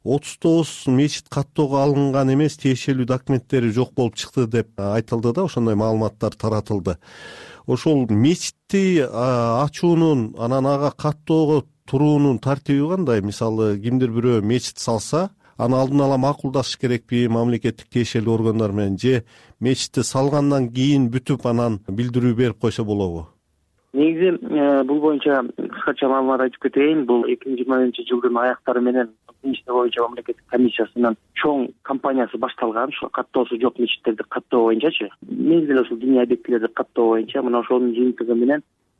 39 мечит каттоого алынган эмес, тиешелүү документтери жок болуп чыкты деп айтылды да, ошондой маалыматтар таратылды. Ошол мечитти ачуунун, анан ага каттоого туруунун тартиби кандай? Мисалы, кимдир бирөө мечит салса, аны алдын ала макулдашыш керекпи мамлекеттик тиешелүү органдар менен, же мечитти салгандан кийин бүтүп анан билдирүү берип койсо болобу? Негизи бул боюнча кыскача маалымат айтып кетейин. Бул 2020-жылдын аяктары менен иште боюнча мамлекеттик комиссиясынын чоң кампаниясы башталган. Ошо каттоосу жок мечиттерди каттоо боюнчачы. Негизи ошол диний объектилерди каттоо боюнча мына ошонун жыйынтыгы менен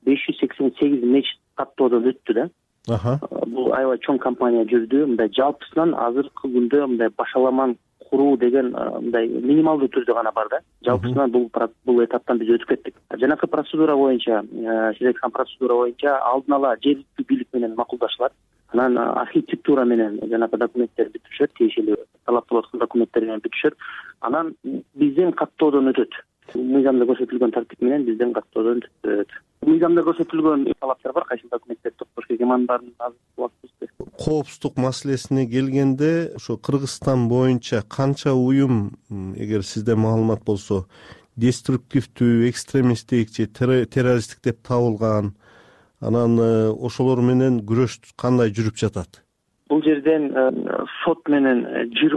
588 мечит каттоодон өттү да. Бул аябай чоң кампания жүрдү. Мындай жалпысынан азыркы күндө мындай башаламан куруу деген мындай минималдуу түрдө гана бар да. Жалпысынан бул этаптан биз өтүп кеттик. Жанакы процедура боюнча, сиз айткан процедура боюнча алдын ала жергиликтүү бийлик менен макулдашылат. Анан архитектура менен жанакы документтер бүтүшөт, тиешелүү талап кылып аткан документтер менен бүтүшөт. Анан бизден каттоодон өтөт. Мыйзамда көрсөтүлгөн тартип менен бизден каттоодон өтөт. Мыйзамда көрсөтүлгөн талаптар бар, кайсы документтерди токтош керек, анын баарын азыр убактыбызды. Коопсуздук маселесине келгенде, ошо Кыргызстан боюнча канча уюм, эгер сизде маалымат болсо, деструктивдүү, экстремисттик же террористтик деп табылган, анан ошолор менен күрөш кандай жүрүп жатат? Бул жерден сот менен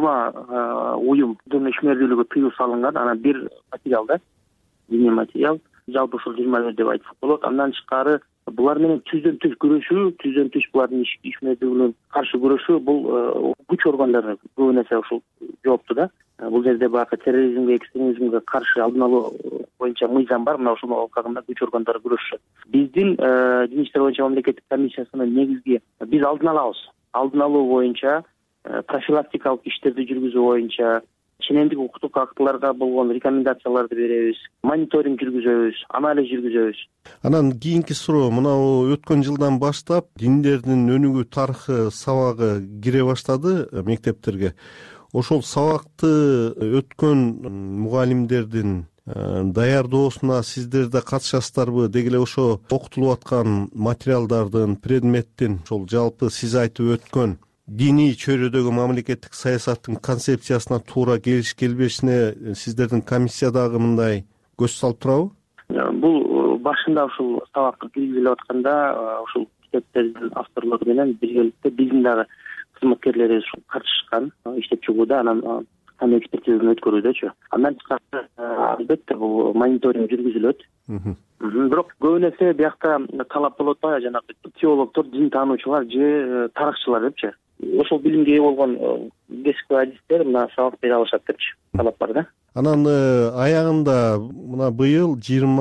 20 уюмдун ишмердүүлүгү тыюу салынган. Анан бир материал да, диний материал. Жалпы ушул 20 деп айтсак болот. Андан тышкары булар менен түздөн түз булардын ишмердүүлүгүнө каршы күрөшүү, бул күч органдары көбүн эсе ушул жоопту да. Бул жерде баягы терроризмге, экстремизмге каршы алдын алуу боюнча мыйзам бар. Мына ошонун алкагында күч органдары күрөшүшөт. Биздин дин иштер боюнча мамлекеттик комиссиясынын негизги биз алдын алабыз. Алдын алуу боюнча, профилактикалык иштерди жүргүзүү боюнча, ченемдик укуктук актыларга болгон рекомендацияларды беребиз, мониторинг жүргүзөбүз, анализ жүргүзөбүз. Анан кийинки суроо, мына өткөн жылдан баштап диндердин өнүгүү тарыхы сабагы кире баштады мектептерге. Ошол сабакты өткөн мугалимдердин даярдоосуна сиздер да катышасыздарбы? Деги эле ошо окутулуп аткан материалдардын, предметтин, ошол жалпы сиз айтып өткөн диний чөйрөдөгү мамлекеттик саясаттын концепциясына туура келиш келбешине сиздердин комиссия дагы мындай көз салып турабы? Бул башында ушул сабакка киргизилип атканда ушул китептердин авторлору менен биргеликте биздин дагы кызматкерлерибиз катышкан иштеп чыгууда, анан экспертизаны өткөрүүдөчү. Андан тышкары албетте бул мониторинг жүргүзүлөт. Бирок көбүн эсе биякта талап болот да, жанагы теологдор, дин таануучулар же тарыхчылар депчи. Ошол билимге ээ болгон кесиптүү адистер мына сабак бере алышат депчи талап бар да. Анан аягында мына быйыл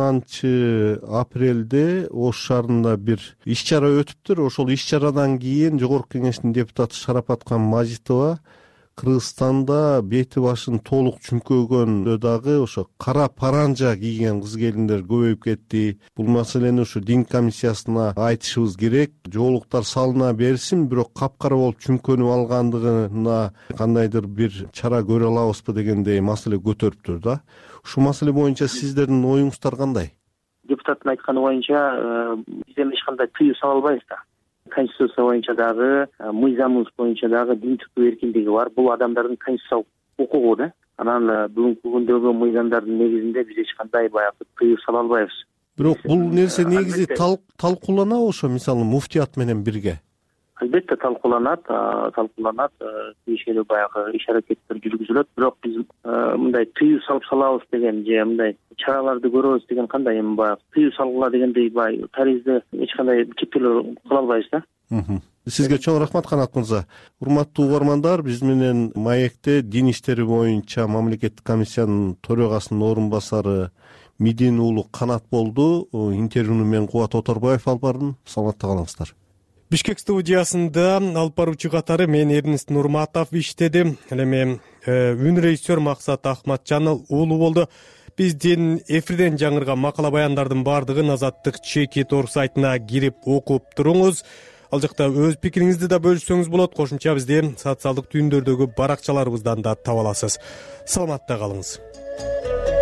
20-апрелде Ош шаарында бир иш-чара өтүптүр. Ошол иш-чарадан кийин Жогорку Кеңештин депутаты Шарапаткан Мажитова Кыргызстанда бети башын толук чүмкөгөндө дагы ошо кара паранжа кийген кыз келиндер көбөйүп кетти. Бул маселени ушу дин комиссиясына айтышыбыз керек. Жоолуктар салына берсин, бирок капкара болуп чүмкөнүп алгандыгына кандайдыр бир чара көрө алабызбы дегендей маселе көтөрүптүр да. Ушул маселе боюнча сиздердин оюңуздар кандай? Депутаттын айтканы боюнча биз эми эч кандай тыюу сала албайбыз да. Конституция боюнча дагы, мыйзамыбыз боюнча дагы дин тутуу эркиндиги бар. Бул адамдардын конституциялык укугу да. Анан бүгүнкү күндөгү мыйзамдардын негизинде биз эч кандай баягы тыюу сала албайбыз. Бирок бул нерсе негизи талкууланабы ошо, мисалы муфтият менен бирге? Албетте талкууланат, тиешелүү баягы иш-аракеттер жүргүзүлөт. Бирок биз мындай тыюу салып салабыз деген же мындай чараларды көрөбүз деген кандай эми баягы тыюу салгыла дегендей баягы таризде эч кандай чектөөлөр кыла албайбыз да. Сизге чоң рахмат, Канат мырза. Урматтуу угармандар, биз менен маекте дин иштери боюнча мамлекеттик комиссиянын төрагасынын орун басары Мидин уулу Канат болду. Интервьюну мен Кубат Оторбаев алып бардым. Саламатта калыңыздар. Бишкек студиясында алып баруучу катары мен Эрнест Нурматов иштедим. Ал эми үн режиссер Максат Ахматжанов уулу болду. Биздин эфирден жаңырган макала баяндардын баардыгын Азаттык Чекит.орг сайтына кирип окуп туруңуз. Ал жакта өз пикириңизди да бөлүшсөңүз болот. Кошумча бизди социалдык түйүндөрдөгү баракчаларыбыздан да таба аласыз. Саламатта калыңыз.